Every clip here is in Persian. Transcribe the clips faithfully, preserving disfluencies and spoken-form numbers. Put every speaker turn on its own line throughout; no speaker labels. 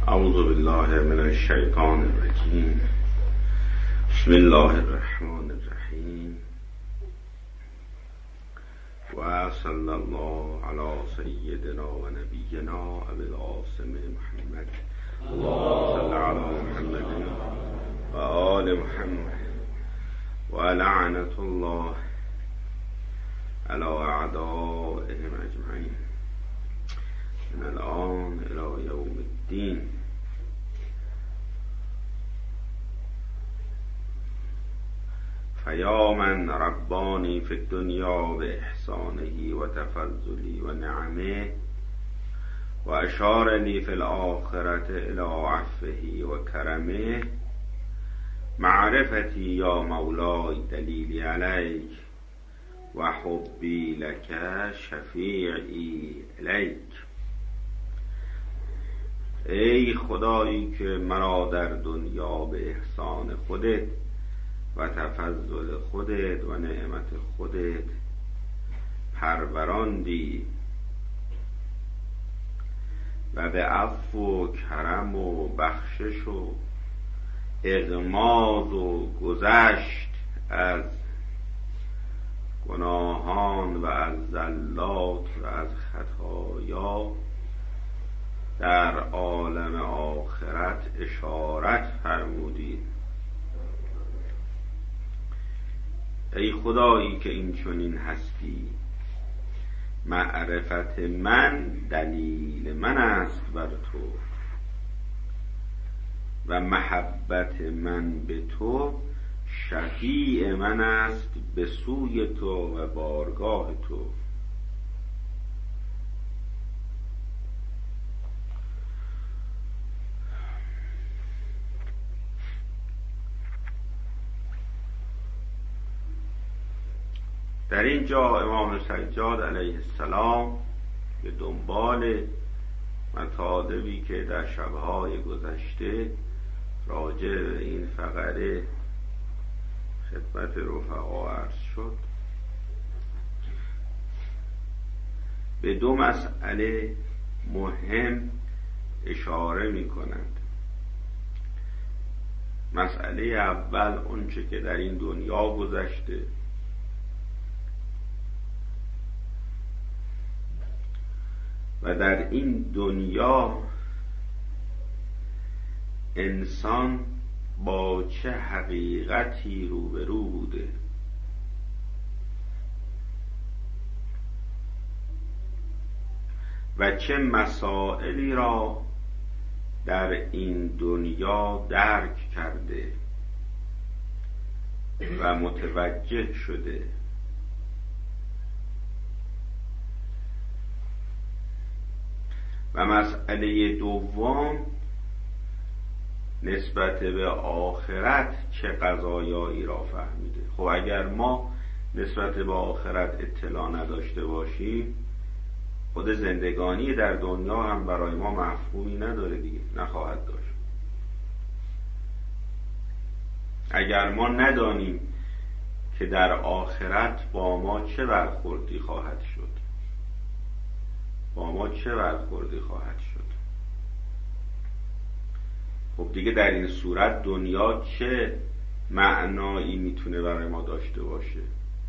اعوذ بالله من الشیطان الرجیم. بسم الله الرحمن الرحیم. و صلی الله علی سیدنا و نبینا ابی القاسم محمد. اللهم صل علی محمد و آل محمد و لعنت الله علی اعدائهم اجمعین من الان الی یوم الدین. فیا من ربانی فی الدنیا باحسانه و تفضلی و نعمه و اشار لی فی الاخرة الی عفوه و کرمه. معرفتی یا مولای دلیلی علیک و حبی لک شفیعی الیک. ای خدایی که مرا در دنیا به احسان خودت و تفضل خودت و نعمت خودت پروراندی و به عفو و کرم و بخشش و اغماض و گذشت از گناهان و از زلات و از خطایا در عالم آخرت اشارت فرمودی. ای خدایی که این چنین هستی، معرفت من دلیل من است بر تو و محبت من به تو شفیع من است به سوی تو و بارگاه تو. در اینجا امام سجاد علیه السلام به دنبال مطالبی که در شبهای گذشته راجع به این فقره خدمت رفقا عرض شد، به دو مسئله مهم اشاره می کنند. مسئله اول اونچه که در این دنیا گذشته و در این دنیا انسان با چه حقیقتی روبرو بوده و چه مسائلی را در این دنیا درک کرده و متوجه شده. و مسئله دوم نسبت به آخرت چه قضایایی را فهمیده. خب اگر ما نسبت به آخرت اطلاع نداشته باشیم، خود زندگانی در دنیا هم برای ما مفهومی نداره دیگه، نخواهد داشت. اگر ما ندانیم که در آخرت با ما چه برخوردی خواهد شد، با ما چه برخوردی خواهد شد، خب دیگه در این صورت دنیا چه معنایی میتونه برای ما داشته باشه؟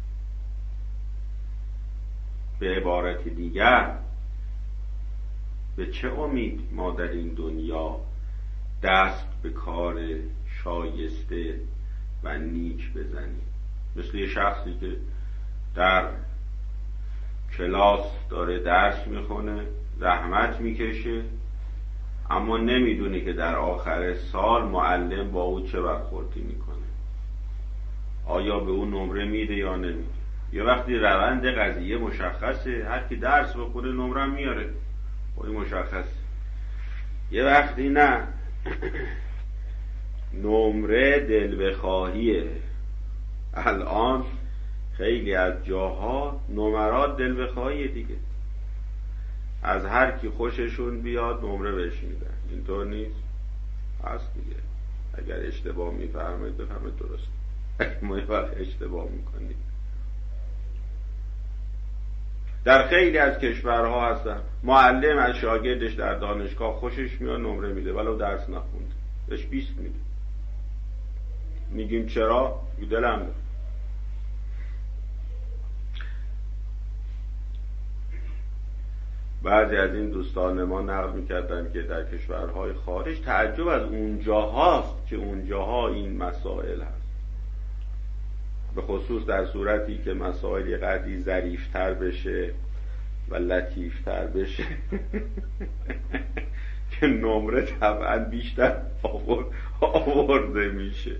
به عبارت دیگر به چه امید ما در این دنیا دست به کار شایسته و نیک بزنیم؟ مثل یه شخصی که در کلاس داره درس میخونه، زحمت میکشه، اما نمیدونه که در آخر سال معلم با او چه برخوردی میکنه. آیا به اون نمره میده یا نمیده؟ یه وقتی روند قضیه مشخصه، هر کی درس بخوره نمره میاره، خب این مشخصه. یه وقتی نه، نمره دل بخواهیه. الان خیلی از جاها نمرات دل بخواهیه دیگه، از هر کی خوششون بیاد نمره بهش میدن. اینطور نیست؟ هست دیگه. اگر اشتباه میفرمایید بفرمایید درست، اگر ما یه وقت اشتباه میکنید. در خیلی از کشورها هستن معلم از شاگردش در دانشگاه خوشش میاد نمره میده ولو درس نخونده، بهش بیست میده. میگیم چرا؟ دلم ده. بعضی از این دوستان ما نقل میکردن که در کشورهای خارج تعجب از اونجاهاست که اونجاها این مسائل هست، به خصوص در صورتی که مسائل قدری ظریف‌تر بشه و لطیف‌تر بشه که نمره طبعا بیشتر آورده میشه.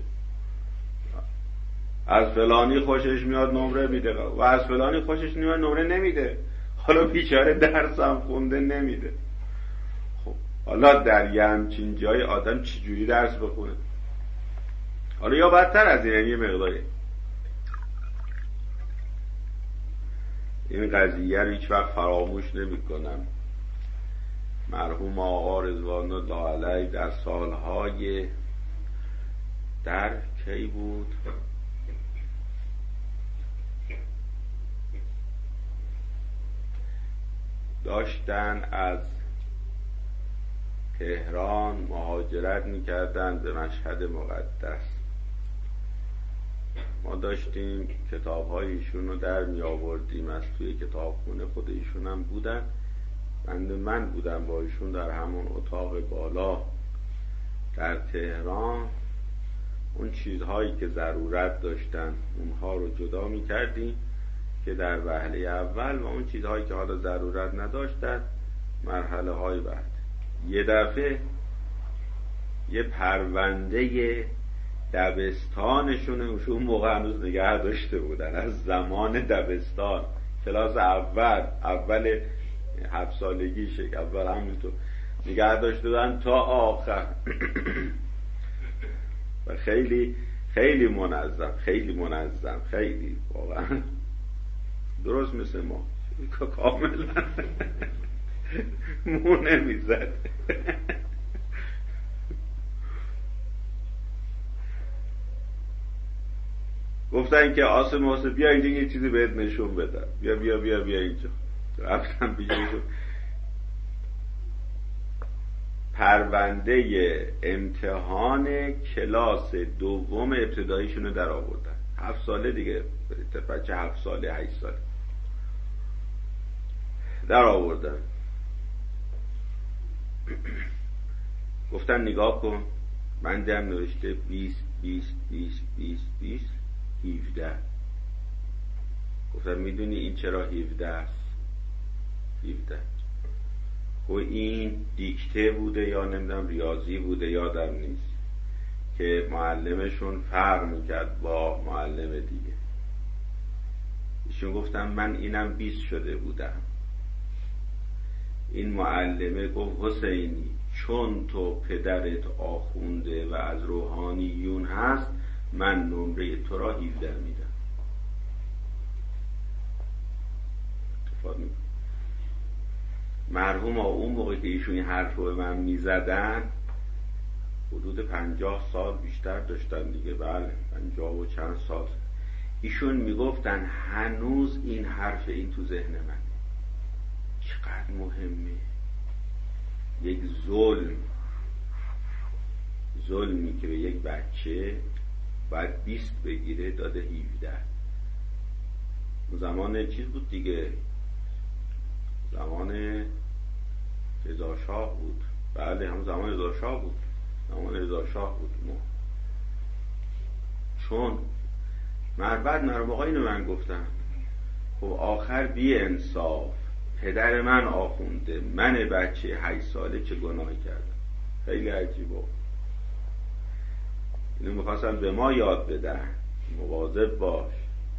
از فلانی خوشش میاد نمره میده و از فلانی خوشش نمیاد نمره نمیده. حالا بیچاره درس هم خونده نمیده. خب حالا در یه همچین جای آدم چجوری درس بخونه؟ حالا یا بدتر از این یه مقداری این قضیه رو هیچ وقت فراموش نمی کنم. مرحوم آقا رضوان الله علیه در سالهای در کی بود؟ داشتن از تهران مهاجرت میکردن به مشهد مقدس. ما داشتیم کتاب‌های ایشون رو در می آوردیم از توی کتابخونه، خود ایشون هم بودن، من من بودم با ایشون در همون اتاق بالا در تهران. اون چیزهایی که ضرورت داشتن اونها رو جدا می کردیم که در وهله اول و اون چیزهایی که حالا ضرورت نداشتن مرحله های بعد. یه دفعه یه پرونده دبستانشون اون موقع هنوز نگه داشته بودن، از زمان دبستان کلاس اول اول هفت سالگیشه، اول همینطور نگه داشته بودن تا آخر و خیلی خیلی منظم خیلی منظم خیلی واقعا درست مثل ما کاملا مو نمیزد. گفتن که آسم آسم بیا اینجا یه چیزی بهت نشون بدم، بیا بیا بیا بیا اینجا. رفتم بیجایشون پرونده امتحان کلاس دوم ابتداییشون رو در آوردن. هفت ساله دیگه، بچه هفت ساله هشت ساله در آوردن. گفتن نگاه کن، من دم نوشته بیست بیست بیست بیست بیست هفده. گفتن میدونی این چرا هفده است؟ هفده و این دیکته بوده یا نمیدونم ریاضی بوده یادم نیست که معلمشون فرق میکرد با معلم دیگه. ایشون گفتن من اینم بیست شده بودم. این معلمه گفت حسینی چون تو پدرت آخونده و از روحانیون هست من نمره تو را هفده میدم. اتفاق میکنه. مرحوم اون موقع که ایشون این حرف رو به من میزدن حدود پنجاه سال بیشتر داشتن دیگه، بله پنجاه و چند سال. ایشون میگفتن هنوز این حرف این تو ذهن من چقدر مهمه. یک ظلم ظلمی که به یک بچه باید بیست بگیره داده هفده. زمان چیز بود دیگه، زمان رضا شاه بود. بله هم زمان رضا شاه بود، زمان رضا شاه بود. ما چون مربد مرموقا اینو من گفتم خب آخر بی انصاف پدر من آخونده، من بچه هشت ساله چه گناهی کردم. خیلی عجیبه. اینو میخواستم به ما یاد بدن، مواظب باش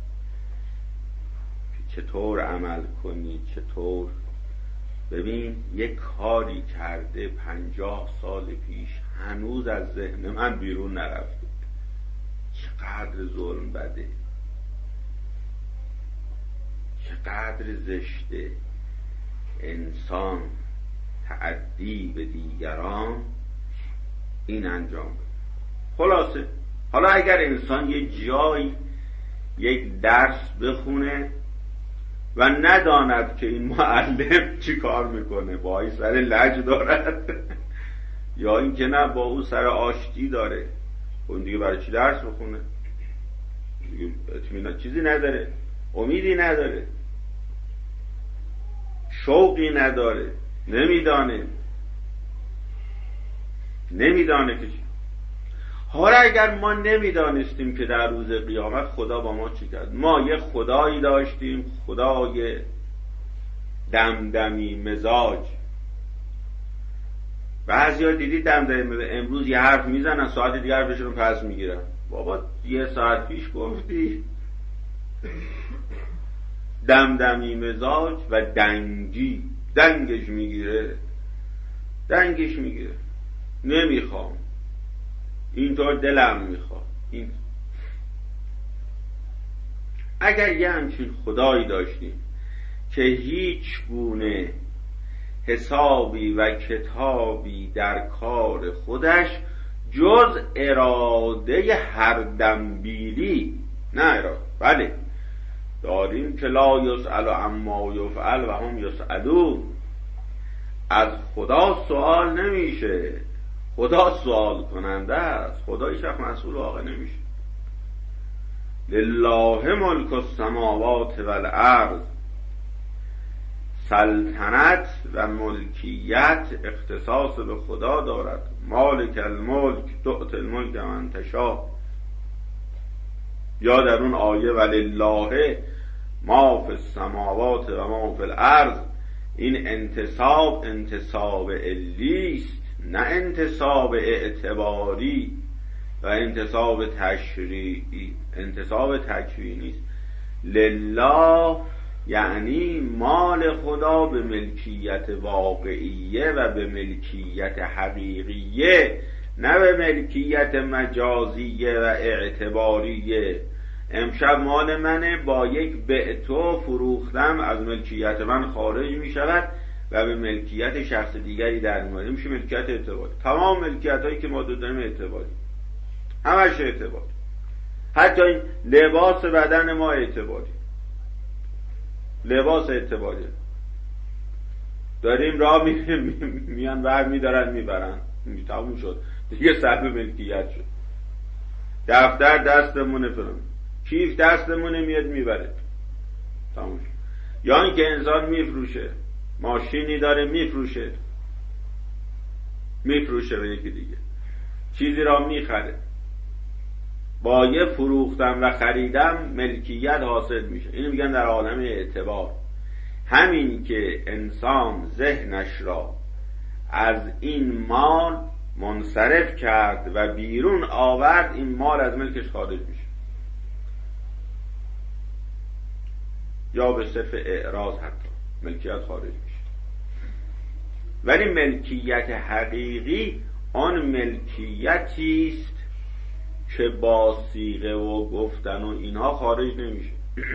چطور عمل کنی، چطور. ببین یک کاری کرده پنجاه سال پیش هنوز از ذهن من بیرون نرفته. چقدر ظلم بده، چقدر زشته انسان تعدی به دیگران این انجام. خلاصه حالا اگر انسان یه جای یک درس بخونه و نداند که این معلم چی کار میکنه، با این سر لج دارد یا این که نه با او سر آشتی داره، اون دیگه برای چی درس بخونه؟ اطمینان چیزی نداره، امیدی نداره، شوقی نداره، نمیدانه نمیدانه که چی. حالا اگر ما نمیدانستیم که در روز قیامت خدا با ما چی کرد، ما یه خدایی داشتیم، خدای دمدمی مزاج. بعضیا دیدی دمدمی امروز یه حرف میزنن ساعت دیگه حرفشون رو پس میگیرن. بابا یه ساعت پیش گفتی. دمدمی مزاج و دنگی، دنگش میگیره دنگش میگیره نمیخوام، اینطور دلم میخواد. این اگر یه همچین خدایی داشتیم که هیچ گونه حسابی و کتابی در کار خودش جز اراده هر دنبیلی، نه اراده، بله داریم که لا یسأل عما یفعل و هم یسألون، از خدا سوال نمیشه، خدا سوال کننده است، خدا هیچ وقت مسئول واقع نمیشه. لله ملک السماوات والارض، سلطنت و ملکیت اختصاص به خدا دارد. مالک الملک تؤتی الملک من تشاء، یا در اون آیه ولله ما فی السماوات و ما فی الارض، این انتصاب انتصاب علیست، نه انتصاب اعتباری و انتصاب تشریعی، انتصاب تکوینی است. لله یعنی مال خدا به ملکیت واقعیه و به ملکیت حقیقیه، نه به ملکیت مجازیه و اعتباریه. امشب مال منه، با یک بعتو فروختم از ملکیت من خارج می شود و به ملکیت شخص دیگری در میاد، میشه ملکیت اعتباری. تمام ملکیت هایی که ما داریم اعتباری، همش اعتباری، حتی این لباس بدن ما اعتباری، لباس اعتباری. داریم راه میریم میان بر میدارن میبرن، تموم شد دیگه، صاحب ملکیت شد. دفتر دستمونه، فرم کیف دستمونه، میاد میبره، تموم شد. یا این که انسان میفروشه، ماشینی داره میفروشه میفروشه به یکی دیگه، چیزی را میخره، با یه فروختن و خریدم ملکیت حاصل میشه. اینو میگن در عالم اعتبار. همین که انسان ذهنش را از این مال منصرف کرد و بیرون آورد، این مال از ملکش خارج میشه، یا به صرف اعراض حتی ملکیت خارج میشه. ولی ملکیت حقیقی آن ملکیتی است که با صیغه و گفتن و اینها خارج نمیشه.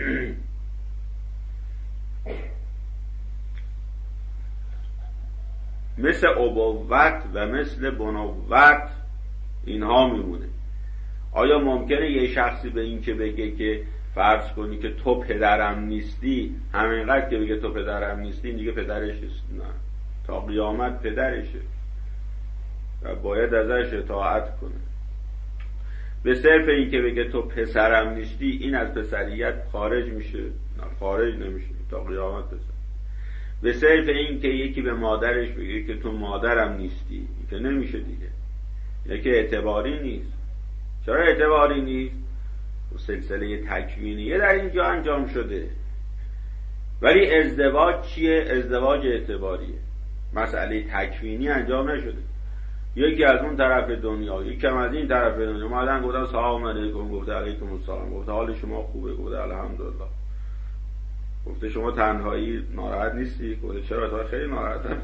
مثل ابوت و مثل بنوت اینها میمونه. آیا ممکنه یه شخصی به این که بگه که فرض کنی که تو پدرم نیستی، همینقدر که بگه تو پدرم نیستی این دیگه پدرش نیست؟ نه، تا قیامت پدرشه و باید ازش اطاعت کنه. به صرف این که بگه تو پسرم نیستی، این از پسریت خارج میشه؟ نه، خارج نمیشه تا قیامت پسر. به صرف این که یکی به مادرش بگه که تو مادرم نیستی، که نمیشه دیگه، یکی اعتباری نیست. چرا اعتباری نیست؟ سلسله تکوینیه در اینجا انجام شده. ولی ازدواج چیه؟ ازدواج اعتباریه، مسئله تکوینی انجام نشده. یکی از اون طرف دنیا، یکی از این طرف دنیا اومدن گفتن سلام علیکم، گفته علیکم السلام، گفته حال شما خوبه، گفته الحمدلله، گفته شما تنهایی ناراحت نیستی؟ گفته چرا؟ تا خیلی ناراحتم.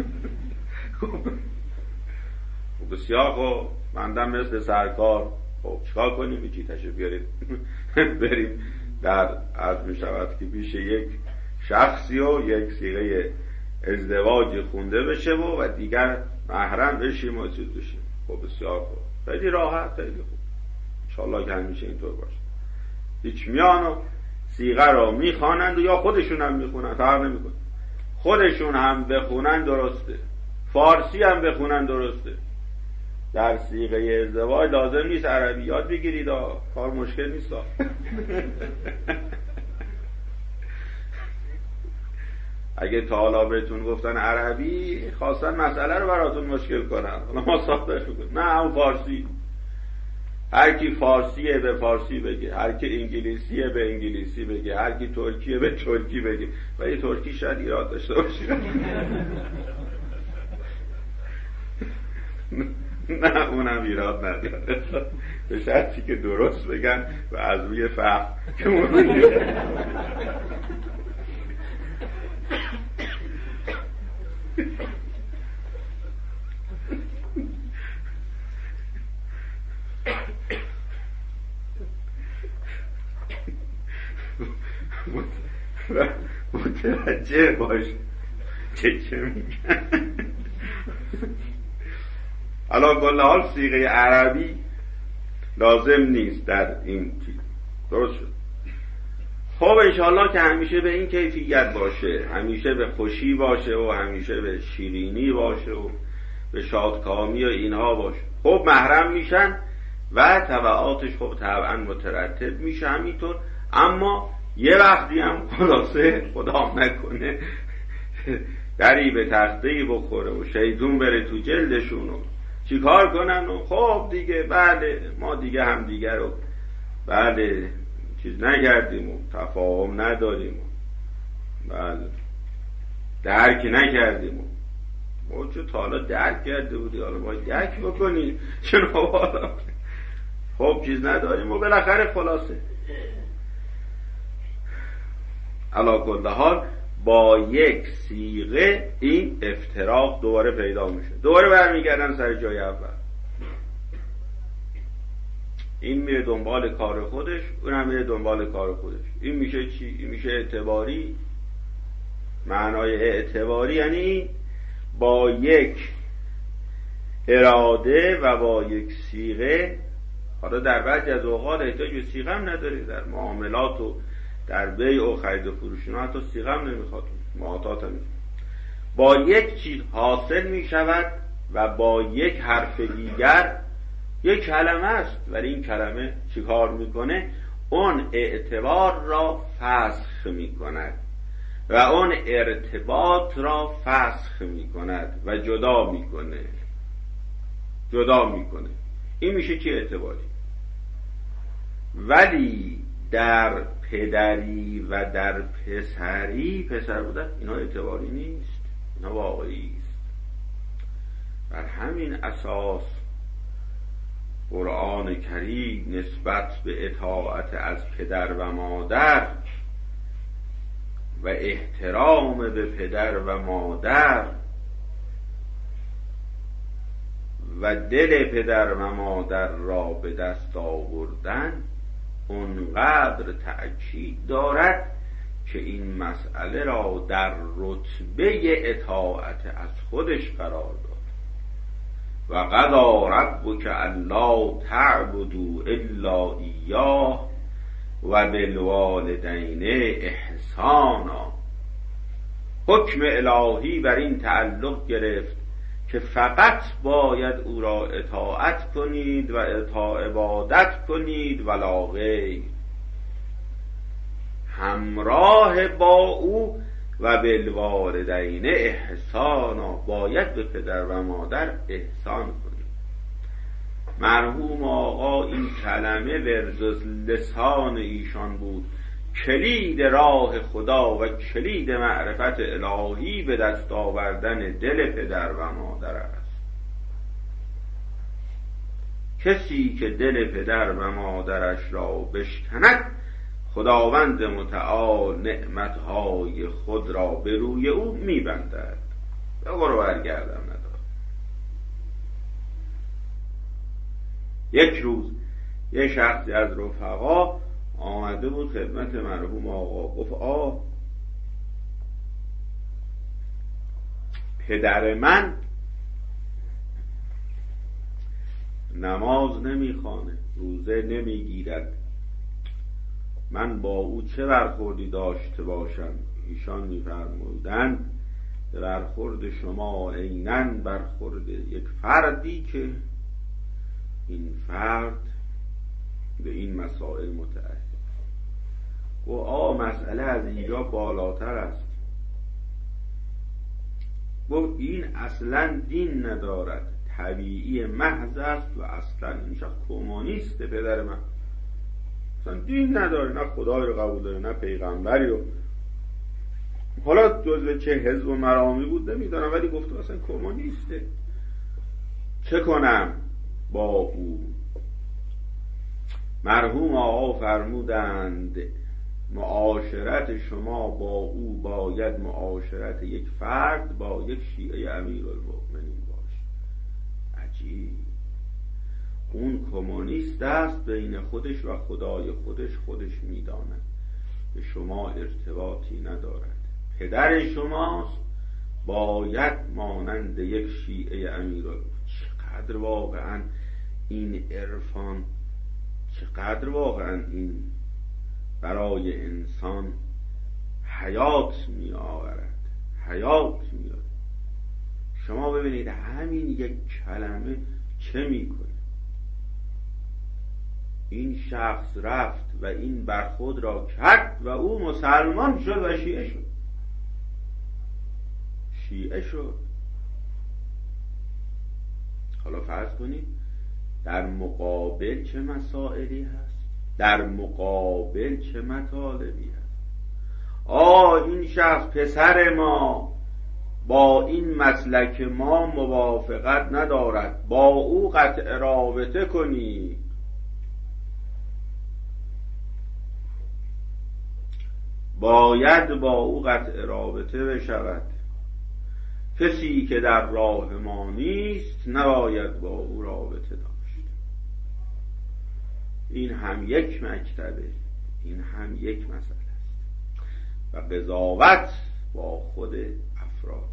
خب بسیار خوب، مندم مثل سرکار. خب چیکار کنیم؟ بچی تشریف بیارید بریم در عرض می شود که پیش یک شخصی و یک صیغه ازدواج خونده بشه و, و دیگر محرم بشیم و چیز بشیم. خب بسیار خوب، خیلی راحت، خیلی خوب، انشاءالله که همیشه اینطور باشه. هیچ میان و صیغه را میخوانند و یا خودشون هم میخونن، فرق نمیکنه، خودشون هم بخونن درسته، فارسی هم بخونن درسته. در صیغه ازدواج لازم نیست عربی یاد بگیرید، کار مشکل نیست. اگه تا حالا بهتون گفتن عربی خواستن مسئله رو براتون مشکل کنن، حالا ما ساختش بکنیم. نه، همون فارسی، هر کی فارسیه به فارسی بگه، هر کی انگلیسیه به انگلیسی بگه، هر کی ترکیه به ترکی بگه. ولی ترکی شاید ایراد داشته باشه. نه، اونم ایراد نداره، به شرطی که درست بگن و از روی فهم که اون متوجه باش چه چه میگن. حالا کل حال صیغه عربی لازم نیست در این چیز. درست شد. خب انشاءالله که همیشه به این کیفیت باشه، همیشه به خوشی باشه و همیشه به شیرینی باشه و به شادکامی و اینها باشه. خب محرم میشن و تبعاتش خب طبعا مترتب میشه همینطور. اما یه وقتی هم خلاصه خدا نکنه دری به تخته‌ای بخوره و شیطون بره تو جلدشون و چی کار کنن و خب دیگه بله ما دیگه هم دیگه رو بله چیز نگردیم و تفاهم نداریم و بله درک نکردیم و ما چه تا حالا درک کرده بودی حالا باید درک بکنی چون حالا خب چیز نداریم و بالاخره خلاصه علا کل حال با یک صیغه این افتراق دوباره پیدا میشه، دوباره برمیگردن سر جای اول. این میره دنبال کار خودش، اون هم میره دنبال کار خودش. این میشه چی؟ این میشه اعتباری. معنای اعتباری یعنی با یک اراده و با یک صیغه. حالا در بعضی از اوقات احتیاج به صیغه هم نداره، در معاملات و در بیع و خرید و فروش حتی صیغه هم نمیخواد، معاطات هم با یک چیز حاصل میشود و با یک حرف دیگر یک کلمه است، ولی این کلمه چیکار میکنه؟ اون اعتبار را فسخ میکند و اون ارتباط را فسخ میکند و جدا میکنه جدا میکنه این میشه که اعتباری. ولی در پدری و در پسری، پسر بودن، اینا اعتباری نیست، اینا واقعی است. بر همین اساس قرآن کریم نسبت به اطاعت از پدر و مادر و احترام به پدر و مادر و دل پدر و مادر را به دست آوردن اونقدر تأکید دارد که این مسئله را در رتبه اطاعت از خودش قرار داد. و قضی ربک الا تعبدوا الا ایاه و بالوالدین احسانا. حکم الهی بر این تعلق گرفت که فقط باید او را اطاعت کنید و اطاع عبادت کنید ولا غیر، همراه با او و بالوالدین احسانا، باید به پدر و مادر احسان کنید. مرحوم آقا این کلمه ورز لسان ایشان بود، کلید راه خدا و کلید معرفت الهی به دست آوردن دل پدر و مادر است. کسی که دل پدر و مادرش را بشکند، خداوند متعال نعمتهای خود را به روی او میبندد و او رو برگردم ندارد. یک روز یک شخصی از رفقا آمده بود خدمت مرحوم آقا، گفت آه پدر من نماز نمیخوانه، روزه نمیگیرد، من با او چه برخوردی داشته باشم؟ ایشان می‌فرمودند برخورد شما عیناً برخورد یک فردی که این فرد به این مسائل متعهد. و آ مسئله از اینجا بالاتر است. و این اصلا دین ندارد، طبیعی محض است و اصلا این شخص کمونیسته. پدر من اصلا دین نداره، نه خدای رو قبول داره نه پیغمبری رو. حالا جزو چه حزب و مرامی بود نمیدونم، ولی گفته اصلا کمونیسته. چه کنم با او؟ مرحوم آقا فرمودند معاشرت شما با او باید معاشرت یک فرد با یک شیعه امیرالمؤمنین باشه. عجیب. اون کمونیست است، بین خودش و خدای خودش خودش میداند، به شما ارتباطی ندارد. پدر شماست، باید مانند یک شیعه امیرالمؤمنین. چقدر واقعا این عرفان، چقدر واقعا این برای انسان حیات می آورد، حیات می آورد. شما ببینید همین یک کلمه چه می کنه. این شخص رفت و این برخود را کرد و او مسلمان شد و شیعه شد. شیعه شد. حالا فرض کنید در مقابل چه مسائلی هست، در مقابل چه مطالبی هست. آه این شخص پسر ما با این مسلک ما موافقت ندارد، با او قطع رابطه کنی. باید با او قطع رابطه بشود. کسی که در راه ما نیست نباید با او رابطه داشت. این هم یک مکتبه، این هم یک مسئله است و قضاوت با خود افراد.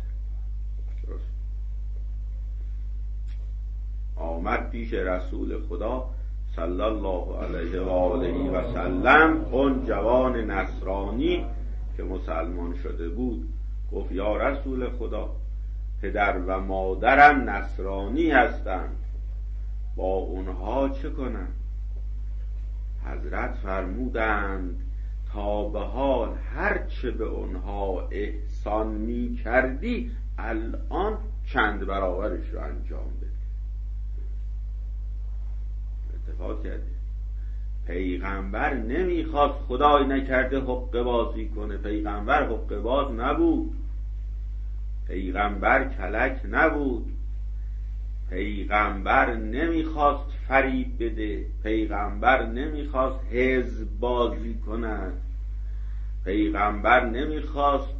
آمد پیش رسول خدا صلی الله علیه و آله و سلم اون جوان نصرانی که مسلمان شده بود، گفت یا رسول خدا، پدر و مادرم نصرانی هستند، با اونها چه کنم؟ حضرت فرمودند تا به حال هر چه به اونها احسان می کردی الان چند برابرش رو انجام بده. اتفاق کرده پیغمبر نمیخواست، خدای نکرده حقه بازی کنه. پیغمبر حقه باز نبود، پیغمبر کلک نبود، پیغمبر نمیخواست فریب بده، پیغمبر نمیخواست حزب بازی کند، پیغمبر نمیخواست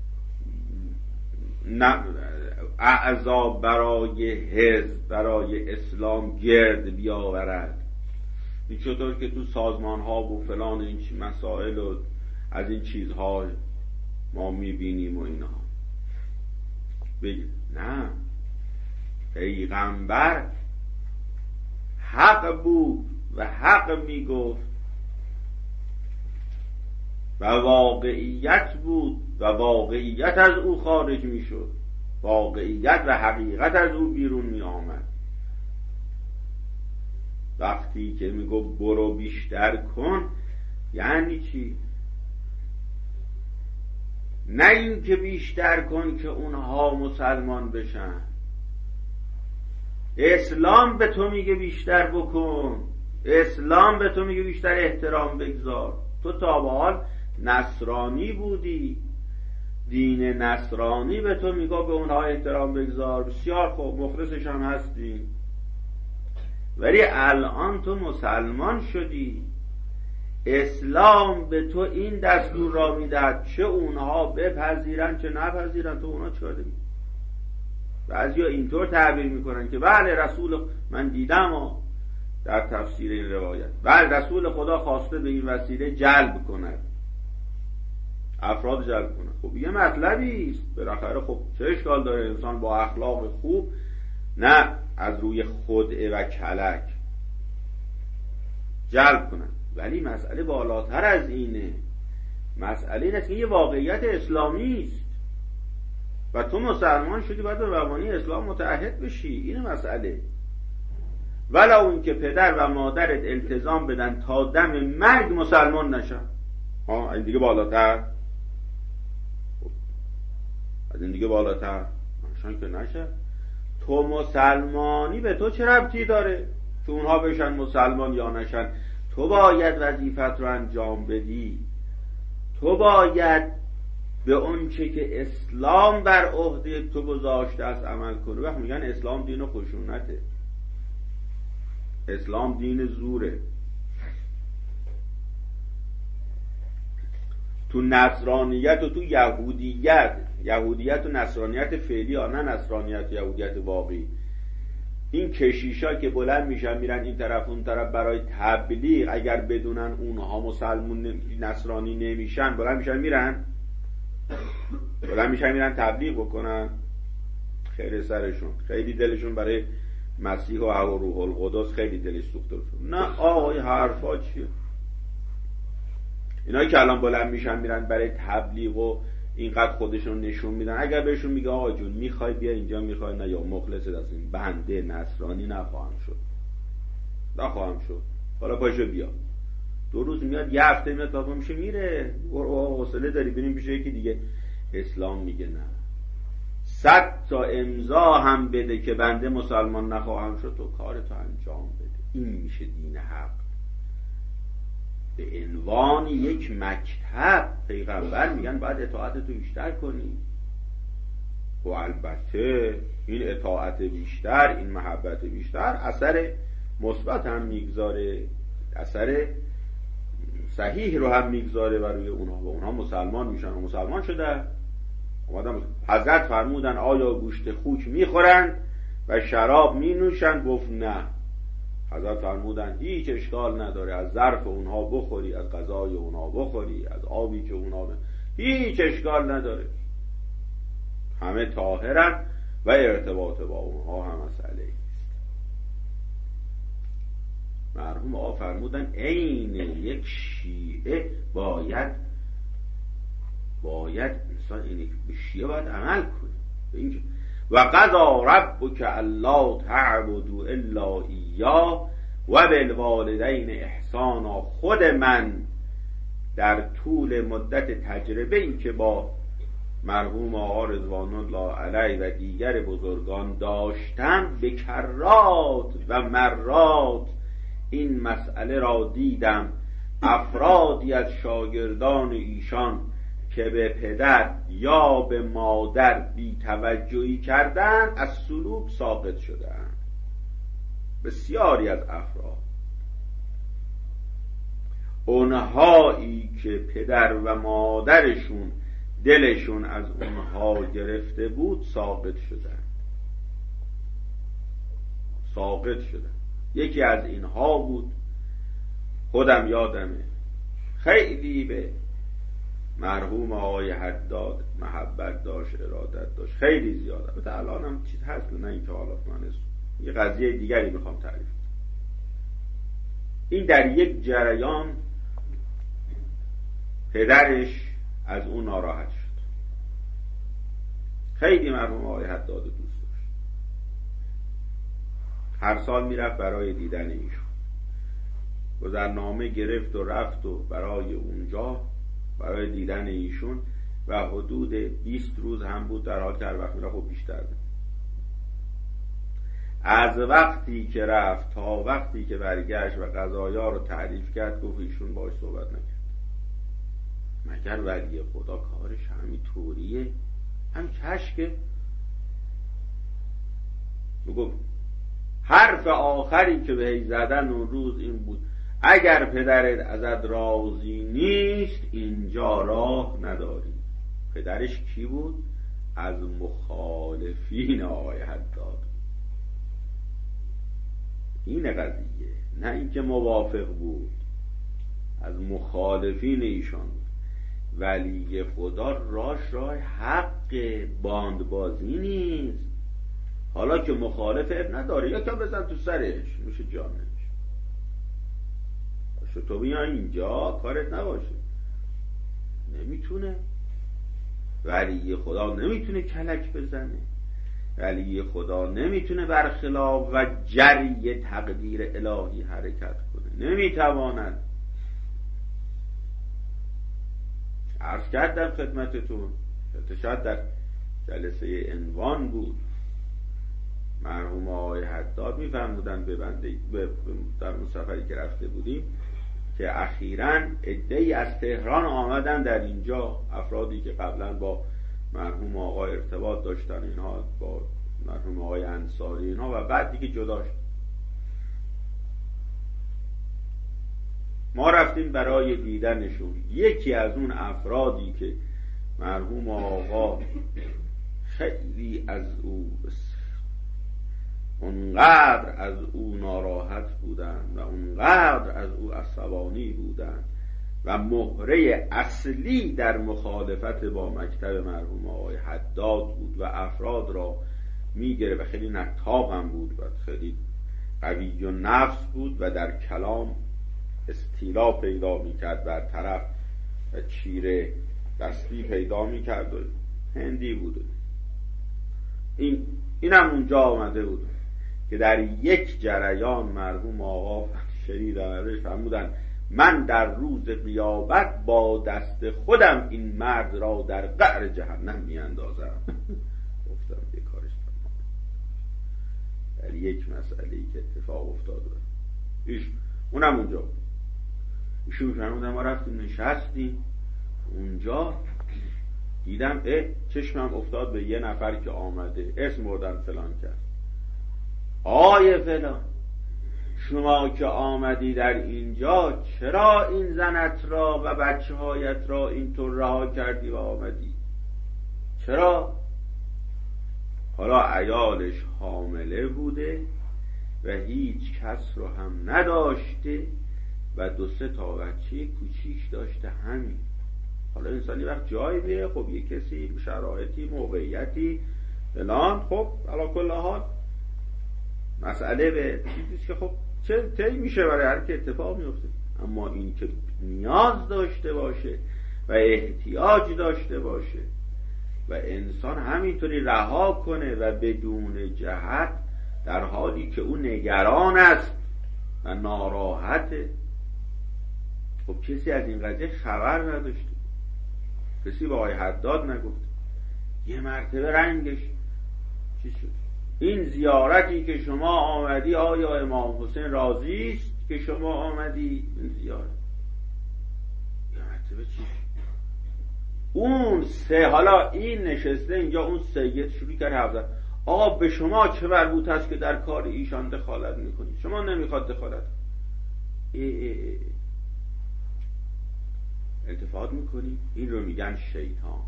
اعضا برای حزب برای اسلام گرد بیاورد. این چطور که تو سازمان ها و فلان این مسائل و از این چیزها ما میبینیم و اینها بگید نه، پیغمبر حق بود و حق میگفت و واقعیت بود و واقعیت از او خارج میشد، واقعیت و حقیقت از او بیرون می آمد. وقتی که میگو برو بیشتر کن یعنی چی؟ نه این که بیشتر کن که اونها مسلمان بشن. اسلام به تو میگه بیشتر بکن، اسلام به تو میگه بیشتر احترام بگذار. تو تا به حال نصرانی بودی، دین نصرانی به تو میگه به اونها احترام بگذار، بسیار خوب مخلصش هم هستی، ولی الان تو مسلمان شدی، اسلام به تو این دستور را میدهد چه اونها بپذیرن چه نپذیرن، تو اونها چیکار داری؟ بعضیا اینطور تعبیر میکنن که بله رسول من دیدم و در تفسیر این روایت بله رسول خدا خواسته به این وسیله جلب کند، افراد جلب کنه. خب یه مطلبی است بالاخره، خب چه اشکال داره انسان با اخلاق خوب نه از روی خدعه و کلک جلب کنه. ولی مسئله بالاتر از اینه. مسئله این است که یه واقعیت اسلامی است و تو مسلمان شدی، باید به مبانی اسلام متعهد بشی. این مسئله. ولو اون که پدر و مادرت التزام بدن تا دم مرگ مسلمان نشن. ها این دیگه بالاتر، از این دیگه بالاتر نشن که نشه. تو مسلمانی به تو چه ربطی داره که اونها بشن مسلمان یا نشن؟ تو باید وظیفت رو انجام بدی. تو باید به اون چه که اسلام بر عهده تو گذاشته است عمل کنی. وقت میگن اسلام دین خشونته، اسلام دین زوره. تو نصرانیت و تو یهودیت، یهودیت و نصرانیت فعلی ها، نه نصرانیت و یهودیت واقعی، این کشیشا که بلند میشن میرن این طرف اون طرف برای تبلیغ، اگر بدونن اونها مسلمون نصرانی نمیشن بلند میشن میرن بلند میشن میرن تبلیغ بکنن. خیر سرشون، خیلی دلشون برای مسیح و روح القدس خیلی دلش سوخته شد. نه آقای حرفا چیه؟ اینایی که الان بلند میشن میرن برای تبلیغ و اینقدر خودشون نشون میدن، اگر بهشون میگه آقا جون میخوای بیا اینجا، میخوای نه، یا مخلص از این بنده نصرانی نخواهم شد نخواهم شد حالا پاشو بیا. دو روز میاد، یه هفته میاد، بابا میشه میره. حوصله داری بریم پیش یکی دیگه. اسلام میگه نه، صد تا امضا هم بده که بنده مسلمان نخواهم شد، تو کارتو انجام بده. این میشه دین حق. به عنوان یک مکتب پیغمبر میگن باید اطاعت تو بیشتر کنی. و البته این اطاعت بیشتر، این محبت بیشتر اثر مثبت هم میگذاره، اثر صحیح رو هم میگذاره بر روی اونها و اونها مسلمان میشن و مسلمان شده. اومدن حضرت فرمودن آیا گوشت خوک میخورن و شراب مینوشن؟ گفت نه. حضرت فرمودن هیچ اشکال نداره، از ظرف اونها بخوری، از غذای اونها بخوری، از آبی که اونها ب... هیچ اشکال نداره، همه طاهرن و ارتباط با اونها هم مسئله است. مرحوم آقا فرمودن عین یک شیعه باید باید انسان این به شیعه باید عمل کنه به اینکه و قضا ربک الا تعبدوا الا ایاه و بالوالدین احسانا. خود من در طول مدت تجربه ای که با مرحوم آقا رضوان الله علیه و دیگر بزرگان داشتم، به کرات و مرات این مسئله را دیدم. افرادی از شاگردان ایشان که به پدر یا به مادر بی توجهی کردن از سلوک ساقط شدن. بسیاری از افراد، اونهایی که پدر و مادرشون دلشون از اونها گرفته بود ساقط شدن ساقط شدن یکی از اینها بود. خودم یادمه خیلی به مرحوم آقای حداد محبت داشت، ارادت داشت، خیلی زیاده. البته الان هم چیز هست، نه اینکه حالا من یه قضیه دیگری میخوام تعریف کنم. این در یک جریان پدرش از اون ناراحت شد. خیلی مرحوم آقای حداد دوست داشت، هر سال میرفت برای دیدن ایشون، گذرنامه گرفت و رفت و برای اونجا برای دیدن ایشون و حدود بیست روز هم بود، در حال که هر وقت میرفت خب بیشتر بود. از وقتی که رفت تا وقتی که برگشت و قضایا رو تعریف کرد، گفت ایشون باهاش صحبت نکرد. مگر ولی خدا کارش همین طوریه؟ هم کشکه؟ گفت حرف آخری که بهش زدن اون روز این بود اگر پدرت ازت راضی نیست اینجا راه نداری. پدرش کی بود؟ از مخالفین آقای حداد. این قضیه، نه اینکه موافق بود، از مخالفین ایشان بود. ولی خدا راش راه حق باندبازی نیست. حالا که مخالف اب نداره یا که بزن تو سرش، میشه جانش. شو تو بیا اینجا کارت نباشه. نمیتونه. ولی خدا نمیتونه کلک بزنه. ولی خدا نمیتونه برخلاف و جری تقدیر الهی حرکت کنه. نمیتواند. عرض کردم خدمتتون، شاید در جلسه عنوان بود، مرحوم آقای حداد میفرمودن به بنده در اون سفری که رفته بودیم که اخیراً عده‌ای از تهران آمدن در اینجا، افرادی که قبلا با مرحوم آقای ارتباط داشتن، اینها با مرحوم آقای انصاری اینها، و بعد دیگه جدا شد. ما رفتیم برای دیدنشون. یکی از اون افرادی که مرحوم آقا خیلی از او اونقدر از او ناراحت بودن و اونقدر از او عصبانی بودن و مهره اصلی در مخالفت با مکتب مرحوم آقای حداد بود و افراد را میگره و خیلی نطاق هم بود و خیلی قوی و نفس بود و در کلام استیلا پیدا میکرد بر طرف و چیره دستی پیدا میکرد و هندی بود. این اینم اونجا آمده بود که در یک جریان مرحوم آقا شنیدن فرمودن من در روز قیامت با دست خودم این مرد را در قعر جهنم میاندازم. گفتم یه کارش تمام. در یک مسئله‌ای که اتفاق افتاد ایش اونم اونجا بود. ایشون فرمودن ما رفتیم نشستیم اونجا، دیدم اه چشمم افتاد به یه نفر که آمده، اسم بردن فلان کرد. آیه فلان، شما که آمدی در اینجا چرا این زنت را و بچه هایت را اینطور رها کردی و آمدی؟ چرا؟ حالا عیالش حامله بوده و هیچ کس رو هم نداشته و دو سه تا بچه کوچیک داشته. همین. حالا انسانی وقت جایی بیه، خب یه کسی شرایطی موقعیتی فلان، خب علا کل حال مسئله به چیزیست که خب چه طی میشه برای هر که اتفاق میفته. اما این که نیاز داشته باشه و احتیاج داشته باشه و انسان همینطوری رها کنه و بدون جهت، در حالی که اون نگران است و ناراحته. خب کسی از این قضیه خبر نداشته، کسی با آقای حداد نگفت. یه مرتبه رنگش چی شد؟ این زیارتی که شما آمدی آیا امام حسین راضی است که شما آمدی این زیارت؟ یه مرتبه چی شد؟ اون سه، حالا این نشسته اینجا، اون سید شروع کرد حفظت. آقا به شما چه مربوط است که در کار ایشان دخالت میکنید؟ شما نمیخواد دخالت. ای ای ای. التفات میکنی؟ این رو میگن شیطان.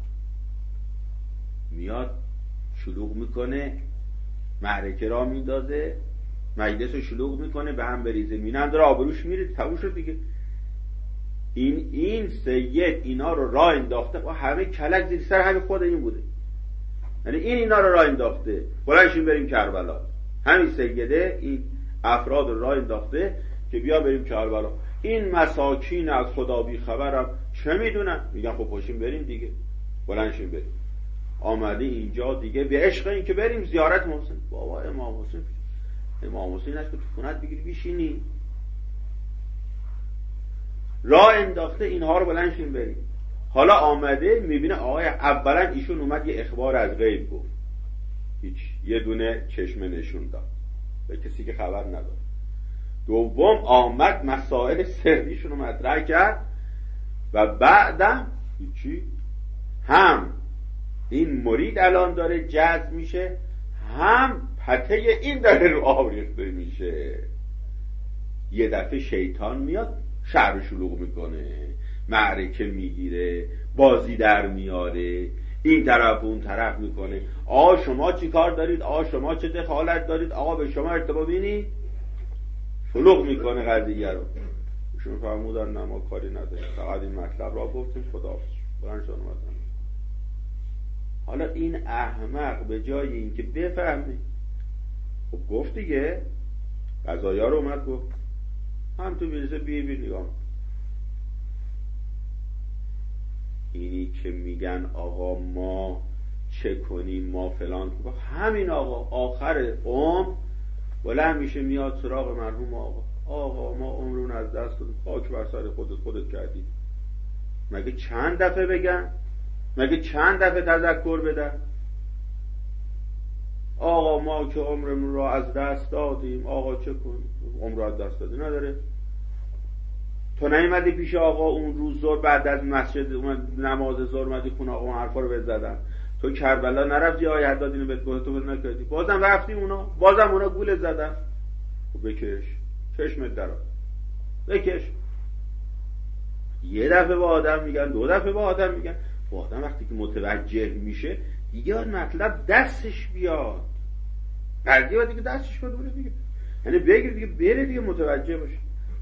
میاد شلوغ میکنه، معرکه را میندازه، مجلس رو شلوغ میکنه، به هم بریزه، مینم داره آبروش میره، تموم شد دیگه. این این سید اینا رو راه انداخته و همه کلک زیر سر همین خود این بوده. یعنی این اینا رو راه انداخته بلنشیم بریم کربلا. همین سیده این افراد رو راه انداخته که بیا بریم کربلا. این مساکین از خدا بی خبرم چه میدونن؟ میگن خب پاشیم بریم دیگه، بلنشیم بریم. آمدی اینجا دیگه به عشق این که بریم زیارت محسن. بابا امام حسین، امام حسین هست که تو خونت بگیری بیشینی. راه انداخته اینها رو بلنشیم بریم. حالا آمده میبینه آقای اولا ایشون اومد یه اخبار از غیب گفت، هیچ یه دونه چشمه نشون داد به کسی که خبر نداد. دوم آمد مسائل سریشون رو مطرح کرد و بعدم هیچی، هم این مرید الان داره جذب میشه، هم پته این داره رو آب ریخته میشه. یه دفعه شیطان میاد شهر شلوغ میکنه، معرکه میگیره، بازی در میاره، این طرف اون طرف میکنه. آقا شما چی کار دارید؟ آقا شما چه دخالت دارید؟ آقا به شما ارتباط بینید؟ شلوغ میکنه قضیه رو. شما فرمودن نه ما کاری نداریم، فقط این مطلب را گفتیم، خدا برنشان اومدن. حالا این احمق به جای این که بفهمه، خب گفت دیگه، قضایا رو اومد گفت هم تو میرسه بی بی نگاه. اینی که میگن آقا ما چه کنیم، ما فلان کنیم، همین آقا آخر عمر بلند میشه میاد سراغ مرحوم آقا. آقا ما عمرون از دست دادیم، خاک بر سر خودت خودت کردی. مگه چند دفعه بگن؟ مگه چند دفعه تذکر بدن؟ آقا ما که عمرمون رو از دست دادیم، آقا چه کنیم؟ عمر رو از دست داده نداره. تو نیومدی پیش آقا اون روز ظهر بعد از مسجد اومد نماز ظهر اومدی خونه آقا، اون حرفا رو بهت زدن. تو کربلا نرفتی آیه حداد اینو بهت گفت، تو بهت نکردی، بازم رفتی اونا، بازم اونا گول زدن. خب بکش، چشمت درآ، بکش. یه دفعه با آدم میگن، دو دفعه با آدم میگن، با آدم وقتی که متوجه میشه دیگه مطلب دستش بیاد، قضیه باید دیگه دستش بدونه دیگه، یعنی بگیر دیگه، بره دیگه، متوجه باشه.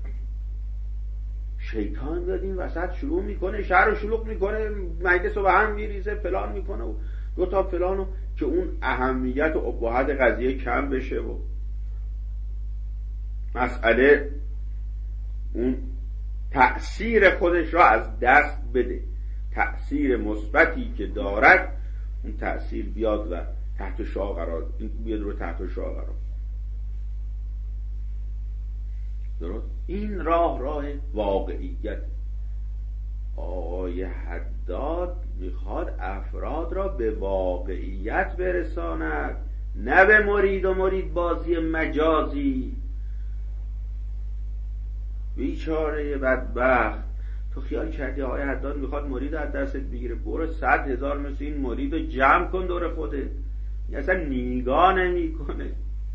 شیطان بیاد این وسط شروع میکنه، شهر رو شلوغ میکنه، مجلس رو به هم میریزه، فلان میکنه و دو تا فلانو، که اون اهمیت و ابهت قضیه کم بشه و مسئله اون تأثیر خودش را از دست بده. تأثیر مثبتی که دارد اون تأثیر بیاد و تحت شعاع قرار، این بیاد رو تحت شعاع قرار. درست؟ این راه راه واقعیت. آقای حداد میخواد افراد را به واقعیت برساند، نه به مرید و مرید بازی مجازی. بیچاره بدبخت، تو خیال کردی آقای حداد میخواد مرید از دستت بگیره؟ برو صد هزار مثل این مرید رو جمع کن دور خوده. این اصلا نگاه نمی کنه.